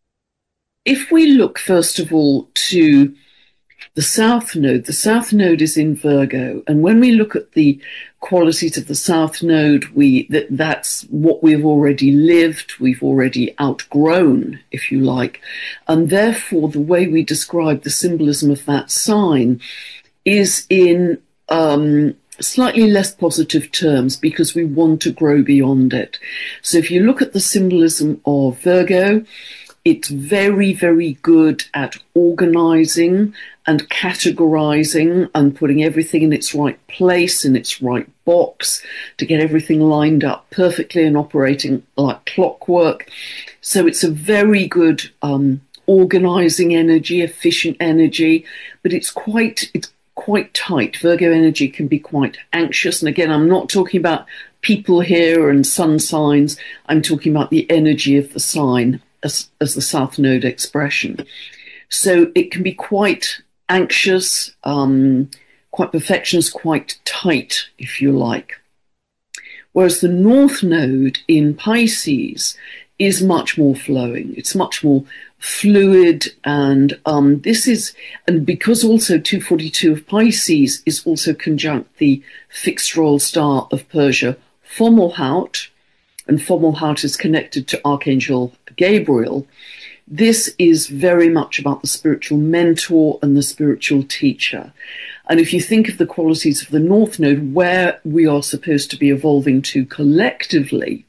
if we look, first of all, to the South Node, the South Node is in Virgo, and when we look at the qualities of the South Node, we that, that's what we've already lived, we've already outgrown, if you like, and therefore the way we describe the symbolism of that sign is in um, slightly less positive terms because we want to grow beyond it. So if you look at the symbolism of Virgo, it's very, very good at organizing and categorizing and putting everything in its right place, in its right box, to get everything lined up perfectly and operating like clockwork. So it's a very good um, organizing energy, efficient energy, but it's quite, it's quite tight. Virgo energy can be quite anxious. And again, I'm not talking about people here and sun signs. I'm talking about the energy of the sign as, as the South Node expression. So it can be quite anxious, um, quite perfectionist, quite tight, if you like. Whereas the North Node in Pisces is much more flowing. It's much more fluid, and um, this is, and because also two forty-two of Pisces is also conjunct the fixed role star of Persia, Fomalhaut, and Fomalhaut is connected to Archangel Gabriel. This is very much about the spiritual mentor and the spiritual teacher. And if you think of the qualities of the North Node, where we are supposed to be evolving to collectively,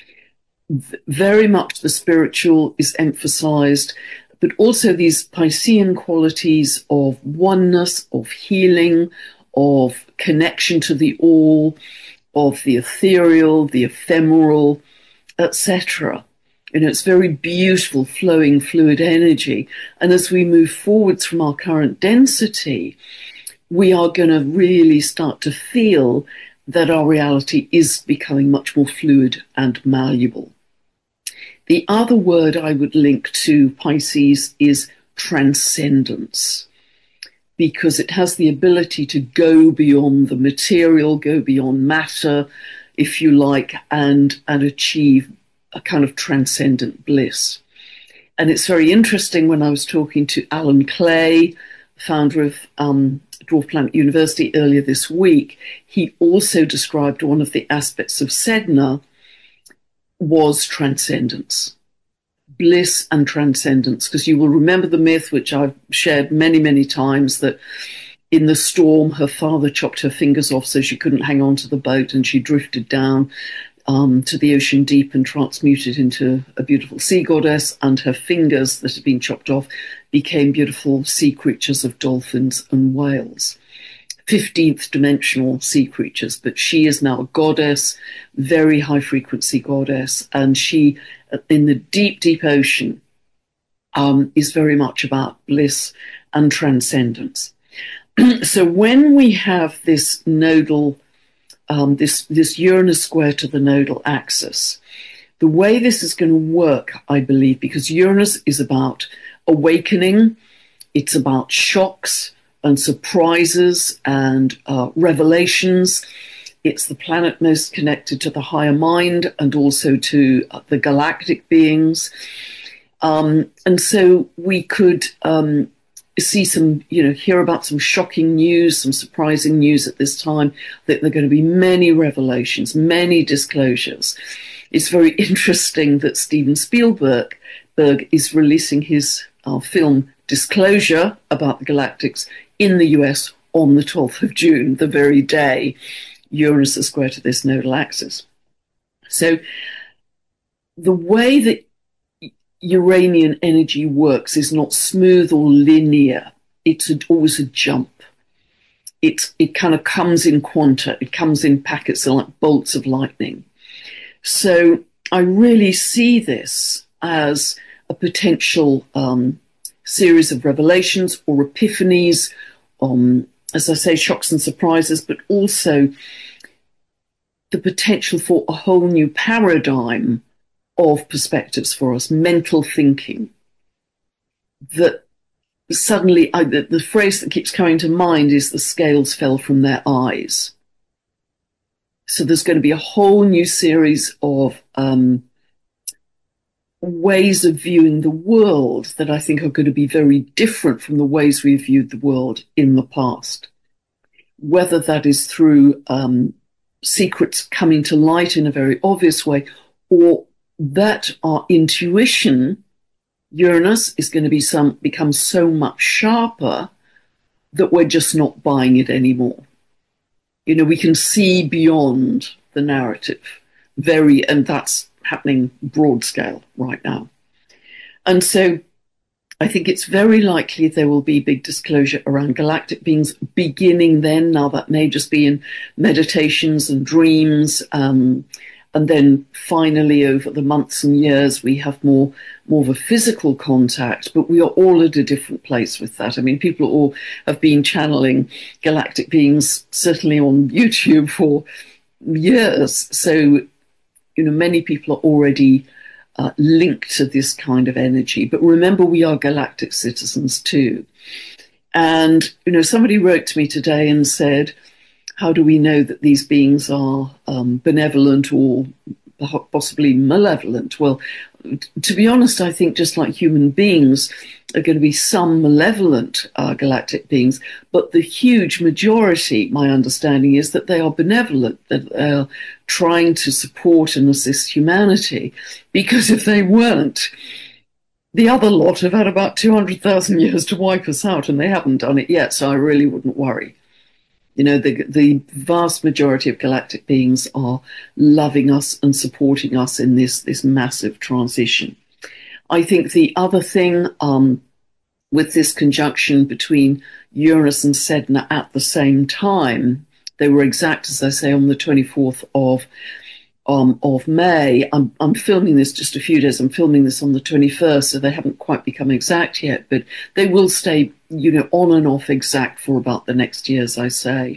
very much the spiritual is emphasized, but also these Piscean qualities of oneness, of healing, of connection to the all, of the ethereal, the ephemeral, et cetera. You know, it's very beautiful, flowing, fluid energy. And as we move forwards from our current density, we are going to really start to feel that our reality is becoming much more fluid and malleable. The other word I would link to Pisces is transcendence, because it has the ability to go beyond the material, go beyond matter, if you like, and, and achieve a kind of transcendent bliss. And it's very interesting, when I was talking to Alan Clay, founder of um, Dwarf Planet University, earlier this week, he also described one of the aspects of Sedna was transcendence, bliss and transcendence, because you will remember the myth, which I've shared many, many times, that in the storm, her father chopped her fingers off so she couldn't hang on to the boat, and she drifted down um, to the ocean deep and transmuted into a beautiful sea goddess, and her fingers that had been chopped off became beautiful sea creatures of dolphins and whales. fifteenth dimensional sea creatures, but she is now a goddess, very high frequency goddess, and she, in the deep, deep ocean, um, is very much about bliss and transcendence. So when we have this nodal, um, this, this Uranus square to the nodal axis, the way this is going to work, I believe, because Uranus is about awakening, it's about shocks and surprises and uh, revelations. It's the planet most connected to the higher mind and also to uh, the galactic beings. Um, and so we could um, see some, you know, hear about some shocking news, some surprising news at this time, that there are going to be many revelations, many disclosures. It's very interesting that Steven Spielberg Berg is releasing his uh, film Disclosure about the galactics in the U S on the twelfth of June, the very day Uranus is square to this nodal axis. So the way that Uranian energy works is not smooth or linear. It's a, always a jump. It, it kind of comes in quanta. It comes in packets like bolts of lightning. So I really see this as a potential um, series of revelations or epiphanies, um, as I say, shocks and surprises, but also the potential for a whole new paradigm of perspectives for us, mental thinking, that suddenly, I, the, the phrase that keeps coming to mind is the scales fell from their eyes. So there's going to be a whole new series of um, ways of viewing the world that I think are going to be very different from the ways we've viewed the world in the past. Whether that is through um, secrets coming to light in a very obvious way, or that our intuition, Uranus, is going to be some become so much sharper that we're just not buying it anymore. You know, we can see beyond the narrative, very, and that's happening broad scale right now. And so I think it's very likely there will be big disclosure around galactic beings beginning then. Now that may just be in meditations and dreams, um, and then finally over the months and years we have more more of a physical contact, but we are all at a different place with that. I mean, people all have been channeling galactic beings, certainly on YouTube, for years. So, you know, many people are already uh, linked to this kind of energy. But remember, we are galactic citizens too. And, you know, somebody wrote to me today and said, how do we know that these beings are um, benevolent or possibly malevolent? Well, to be honest, I think just like human beings, are going to be some malevolent uh, galactic beings, but the huge majority, my understanding, is that they are benevolent, that they are trying to support and assist humanity. Because if they weren't, the other lot have had about two hundred thousand years to wipe us out, and they haven't done it yet, so I really wouldn't worry. You know, the, the vast majority of galactic beings are loving us and supporting us in this, this massive transition. I think the other thing um, with this conjunction between Uranus and Sedna at the same time, they were exact, as I say, on the twenty-fourth of um, of May. I'm, I'm filming this just a few days. I'm filming this on the twenty-first, so they haven't quite become exact yet, but they will stay, you know, on and off exact for about the next year, as I say.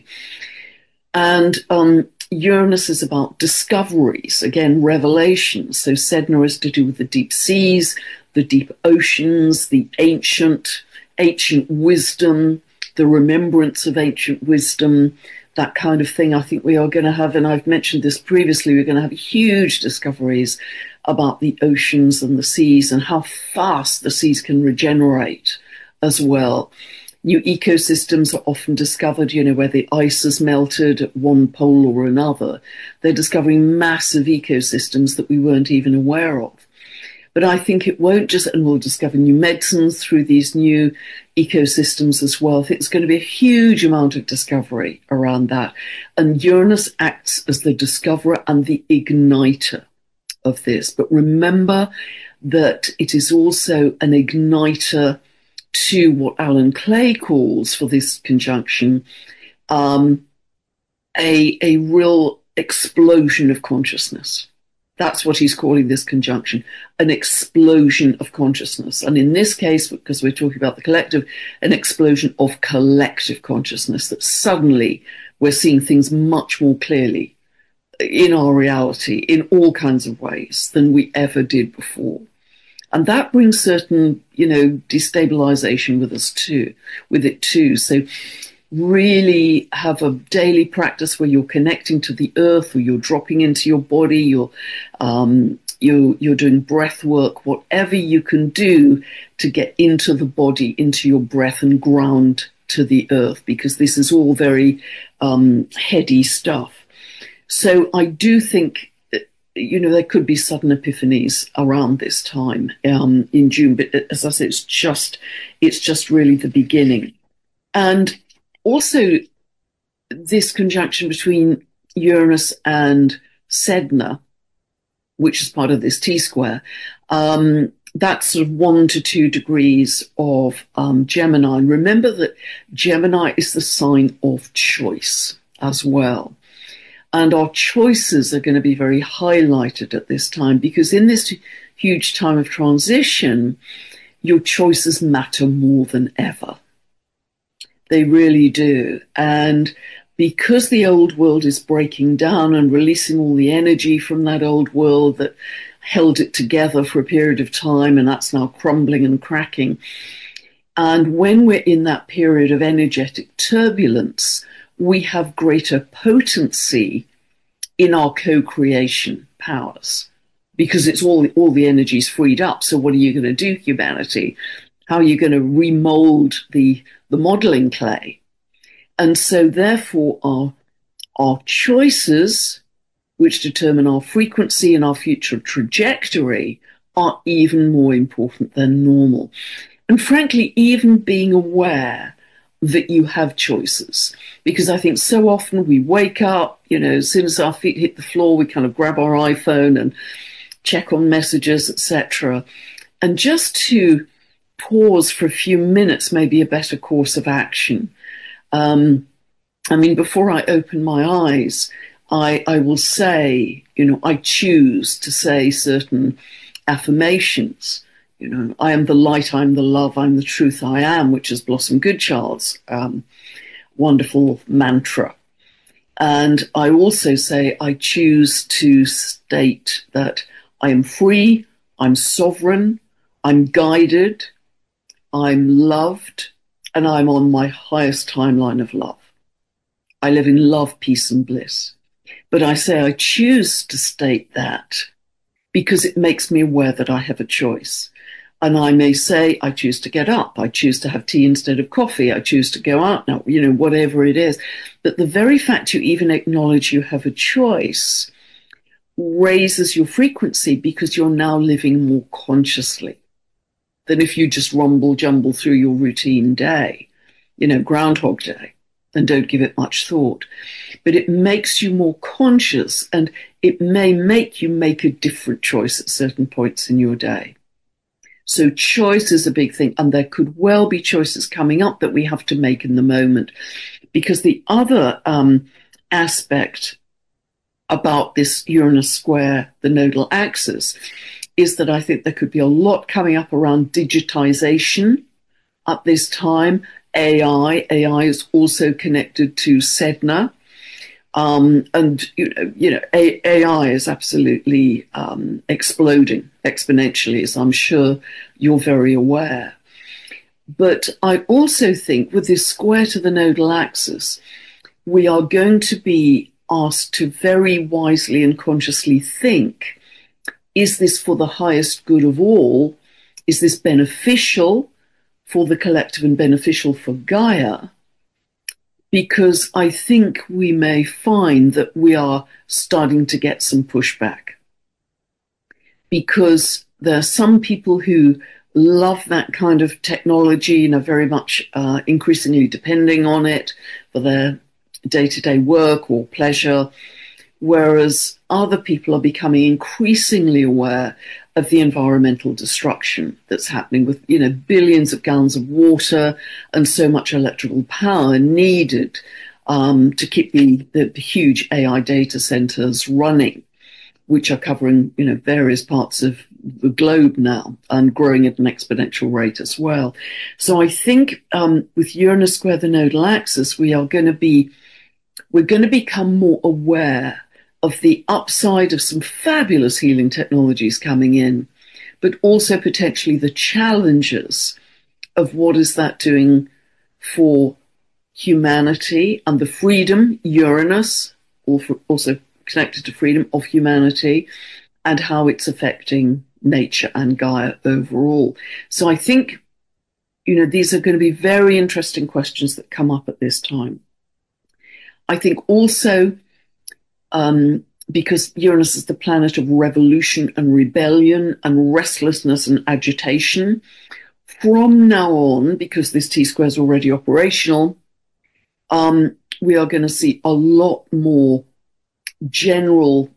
And um, Uranus is about discoveries, again, revelations. So Sedna is to do with the deep seas, the deep oceans, the ancient, ancient wisdom, the remembrance of ancient wisdom, that kind of thing. I think we are going to have, and I've mentioned this previously, we're going to have huge discoveries about the oceans and the seas and how fast the seas can regenerate as well. New ecosystems are often discovered, you know, where the ice has melted at one pole or another. They're discovering massive ecosystems that we weren't even aware of. But I think it won't just, and we'll discover new medicines through these new ecosystems as well. I think there's going to be a huge amount of discovery around that. And Uranus acts as the discoverer and the igniter of this. But remember that it is also an igniter to what Alan Clay calls for this conjunction, um, a, a real explosion of consciousness. That's what he's calling this conjunction, an explosion of consciousness. And in this case, because we're talking about the collective, an explosion of collective consciousness, that suddenly we're seeing things much more clearly in our reality in all kinds of ways than we ever did before. And that brings certain, you know, destabilization with us too, with it too. So really have a daily practice where you're connecting to the earth, or you're dropping into your body, you're, um, you're, you're doing breath work, whatever you can do to get into the body, into your breath, and ground to the earth, because this is all very um, heady stuff. So I do think, you know, there could be sudden epiphanies around this time um, in June, but as I said, it's just, it's just really the beginning. And also, this conjunction between Uranus and Sedna, which is part of this T-square, um, that's sort of one to two degrees of um, Gemini. And remember that Gemini is the sign of choice as well. And our choices are going to be very highlighted at this time, because in this huge time of transition, your choices matter more than ever. They really do. And because the old world is breaking down and releasing all the energy from that old world that held it together for a period of time, and that's now crumbling and cracking. And when we're in that period of energetic turbulence, we have greater potency in our co-creation powers, because it's all, all the energy is freed up. So what are you going to do, humanity? How are you going to remold the, the modeling clay? And so therefore our, our choices, which determine our frequency and our future trajectory, are even more important than normal. And frankly, even being aware that you have choices, because I think so often we wake up, you know, as soon as our feet hit the floor, we kind of grab our iPhone and check on messages, et cetera. And just to pause for a few minutes may be a better course of action. Um, I mean, before I open my eyes, I, I will say, you know, I choose to say certain affirmations. You know, I am the light, I'm the love, I'm the truth, I am, which is Blossom Goodchild's um, wonderful mantra. And I also say I choose to state that I am free, I'm sovereign, I'm guided, I'm loved, and I'm on my highest timeline of love. I live in love, peace, and bliss. But I say I choose to state that because it makes me aware that I have a choice. And I may say, I choose to get up. I choose to have tea instead of coffee. I choose to go out now, you know, whatever it is. But the very fact you even acknowledge you have a choice raises your frequency, because you're now living more consciously than if you just rumble jumble through your routine day, you know, Groundhog Day, and don't give it much thought. But it makes you more conscious, and it may make you make a different choice at certain points in your day. So choice is a big thing, and there could well be choices coming up that we have to make in the moment. Because the other um, aspect about this Uranus square, the nodal axis, is that I think there could be a lot coming up around digitization at this time. A I, A I is also connected to Sedna. Um, and, you know, you know A- AI is absolutely um, exploding exponentially, as I'm sure you're very aware. But I also think with this square to the nodal axis, we are going to be asked to very wisely and consciously think is this for the highest good of all? Is this beneficial for the collective and beneficial for Gaia? Because I think we may find that we are starting to get some pushback. Because there are some people who love that kind of technology and are very much uh, increasingly depending on it for their day-to-day work or pleasure, whereas other people are becoming increasingly aware of the environmental destruction that's happening with, you know, billions of gallons of water and so much electrical power needed um, to keep the, the, the huge A I data centers running, which are covering, you know, various parts of the globe now and growing at an exponential rate as well. So I think um, with Uranus square the nodal axis, we are going to be, we're going to become more aware of the upside of some fabulous healing technologies coming in, but also potentially the challenges of what is that doing for humanity and the freedom, Uranus, also connected to freedom of humanity, and how it's affecting nature and Gaia overall. So I think, you know, these are going to be very interesting questions that come up at this time. I think also, um, because Uranus is the planet of revolution and rebellion and restlessness and agitation, from now on, because this T-square is already operational, um, we are going to see a lot more general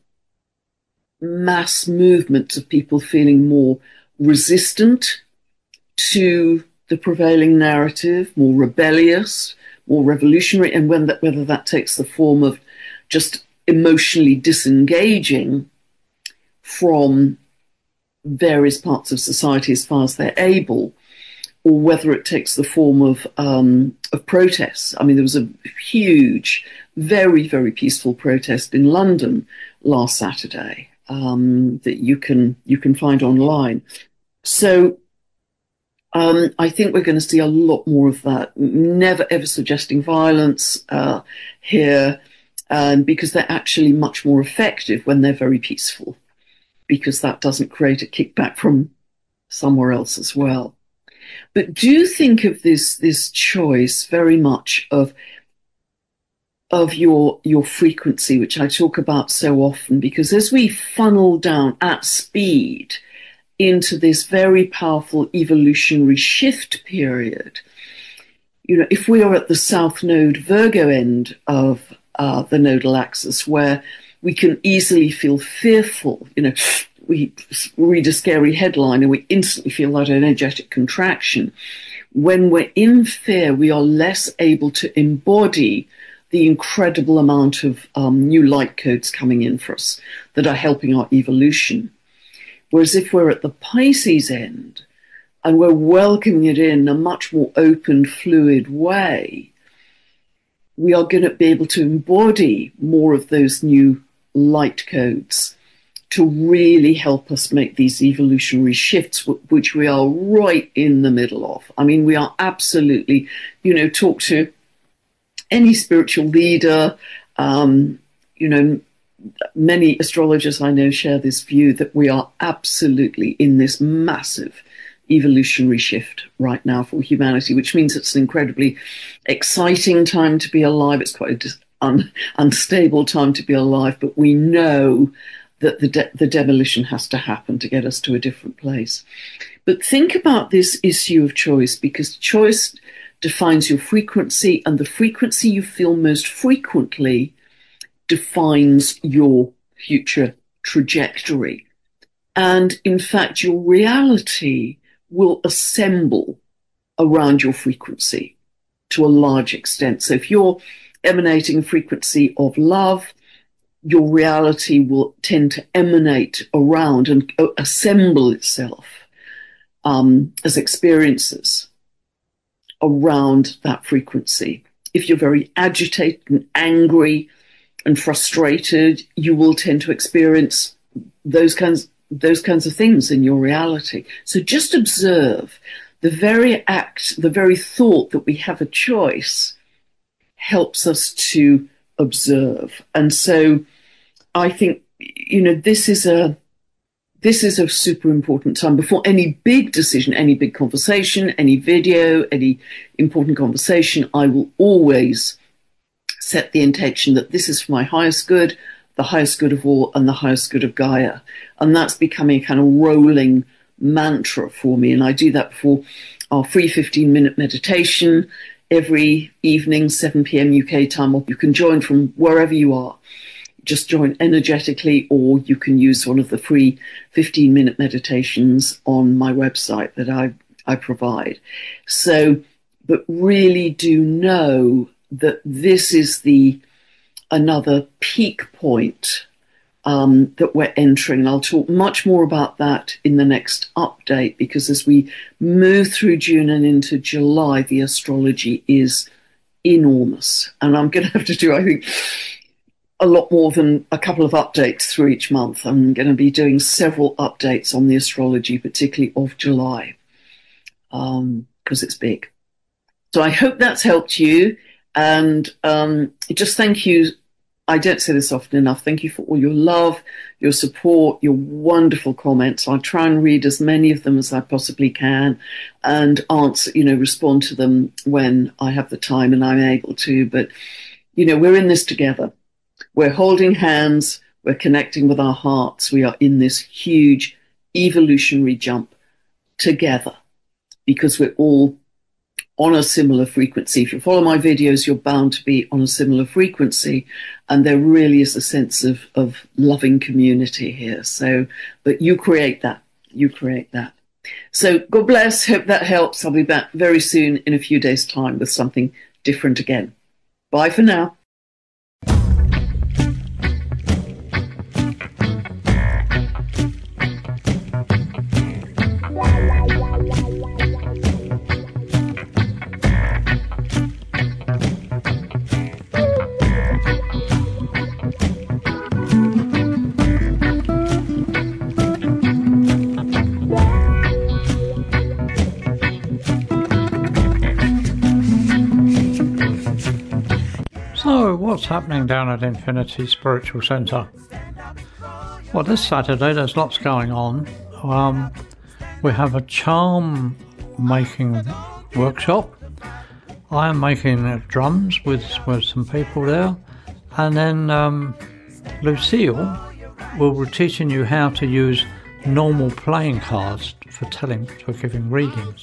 mass movements of people feeling more resistant to the prevailing narrative, more rebellious, more revolutionary, and when that, whether that takes the form of just emotionally disengaging from various parts of society as far as they're able, or whether it takes the form of um, of protests. I mean, there was a huge, very, very peaceful protest in London last Saturday um, that you can you can find online. So um, I think we're going to see a lot more of that. Never ever suggesting violence uh, here, um, because they're actually much more effective when they're very peaceful, because that doesn't create a kickback from somewhere else as well. But do think of this this choice very much of of your your frequency, which I talk about so often, because as we funnel down at speed into this very powerful evolutionary shift period, you know, if we are at the South Node Virgo end of uh, the nodal axis, where we can easily feel fearful, you know, we read a scary headline and we instantly feel that energetic contraction. When we're in fear, we are less able to embody the incredible amount of um, new light codes coming in for us that are helping our evolution. Whereas if we're at the Pisces end and we're welcoming it in a much more open, fluid way, we are going to be able to embody more of those new light codes to really help us make these evolutionary shifts, which we are right in the middle of. I mean, we are absolutely, you know, talk to any spiritual leader, um, you know, many astrologers I know share this view that we are absolutely in this massive evolutionary shift right now for humanity, which means it's an incredibly exciting time to be alive. It's quite an un- unstable time to be alive, but we know that the, de- the demolition has to happen to get us to a different place. But think about this issue of choice, because choice defines your frequency, and the frequency you feel most frequently defines your future trajectory. And in fact, your reality will assemble around your frequency to a large extent. So if you're emanating a frequency of love, your reality will tend to emanate around and assemble itself um, as experiences around that frequency. If you're very agitated and angry and frustrated, you will tend to experience those kinds, those kinds of things in your reality. So just observe the very act, the very thought that we have a choice helps us to observe. And so I think, you know, this is a this is a super important time. Before any big decision, any big conversation, any video, any important conversation, I will always set the intention that this is for my highest good, the highest good of all, and the highest good of Gaia. And that's becoming a kind of rolling mantra for me. And I do that before our free fifteen-minute meditation every evening, seven p.m. U K time, or you can join from wherever you are. Just join energetically, or you can use one of the free fifteen-minute meditations on my website that I, I provide. So, but really do know that this is the another peak point um, that we're entering. And I'll talk much more about that in the next update, because as we move through June and into July, the astrology is enormous. And I'm going to have to do, I think, a lot more than a couple of updates through each month. I'm going to be doing several updates on the astrology, particularly of July, um, because it's big. So I hope that's helped you. And um, just thank you. I don't say this often enough. Thank you for all your love, your support, your wonderful comments. I try and read as many of them as I possibly can and answer, you know, respond to them when I have the time and I'm able to. But, you know, we're in this together. We're holding hands. We're connecting with our hearts. We are in this huge evolutionary jump together because we're all on a similar frequency. If you follow my videos, you're bound to be on a similar frequency. And there really is a sense of, of loving community here. So, but you create that. You create that. So God bless. Hope that helps. I'll be back very soon in a few days' time with something different again. Bye for now.
So, what's happening down at Infinity Spiritual Centre? Well, this Saturday there's lots going on. Um, we have a charm making workshop. I am making uh, drums with, with some people there. And then um, Lucille will be teaching you how to use normal playing cards for telling, for giving readings.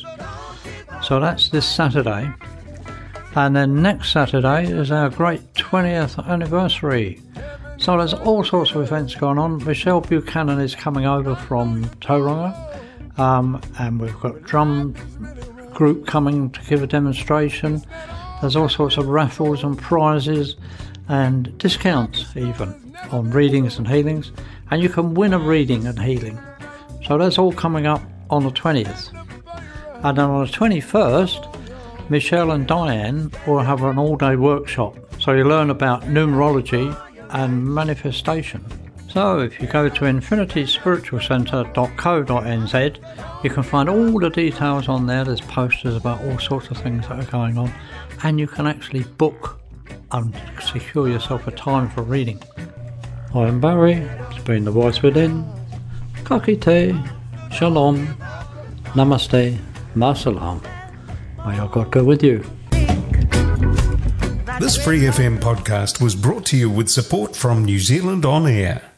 So that's this Saturday. And then next Saturday is our great twentieth anniversary. So there's all sorts of events going on. Michelle Buchanan is coming over from Tauranga. Um, and we've got a drum group coming to give a demonstration. There's all sorts of raffles and prizes and discounts even on readings and healings. And you can win a reading and healing. So that's all coming up on the twentieth. And then on the twenty-first, Michelle and Diane will have an all-day workshop. So you learn about numerology and manifestation. So if you go to infinity spiritual centre dot co dot n z, you can find all the details on there. There's posters about all sorts of things that are going on. And you can actually book and secure yourself a time for reading. I am Barry. It's been The Voice Within. Ka kite, shalom, namaste, ma salam. May our God go with you.
This Free F M podcast was brought to you with support from New Zealand On Air.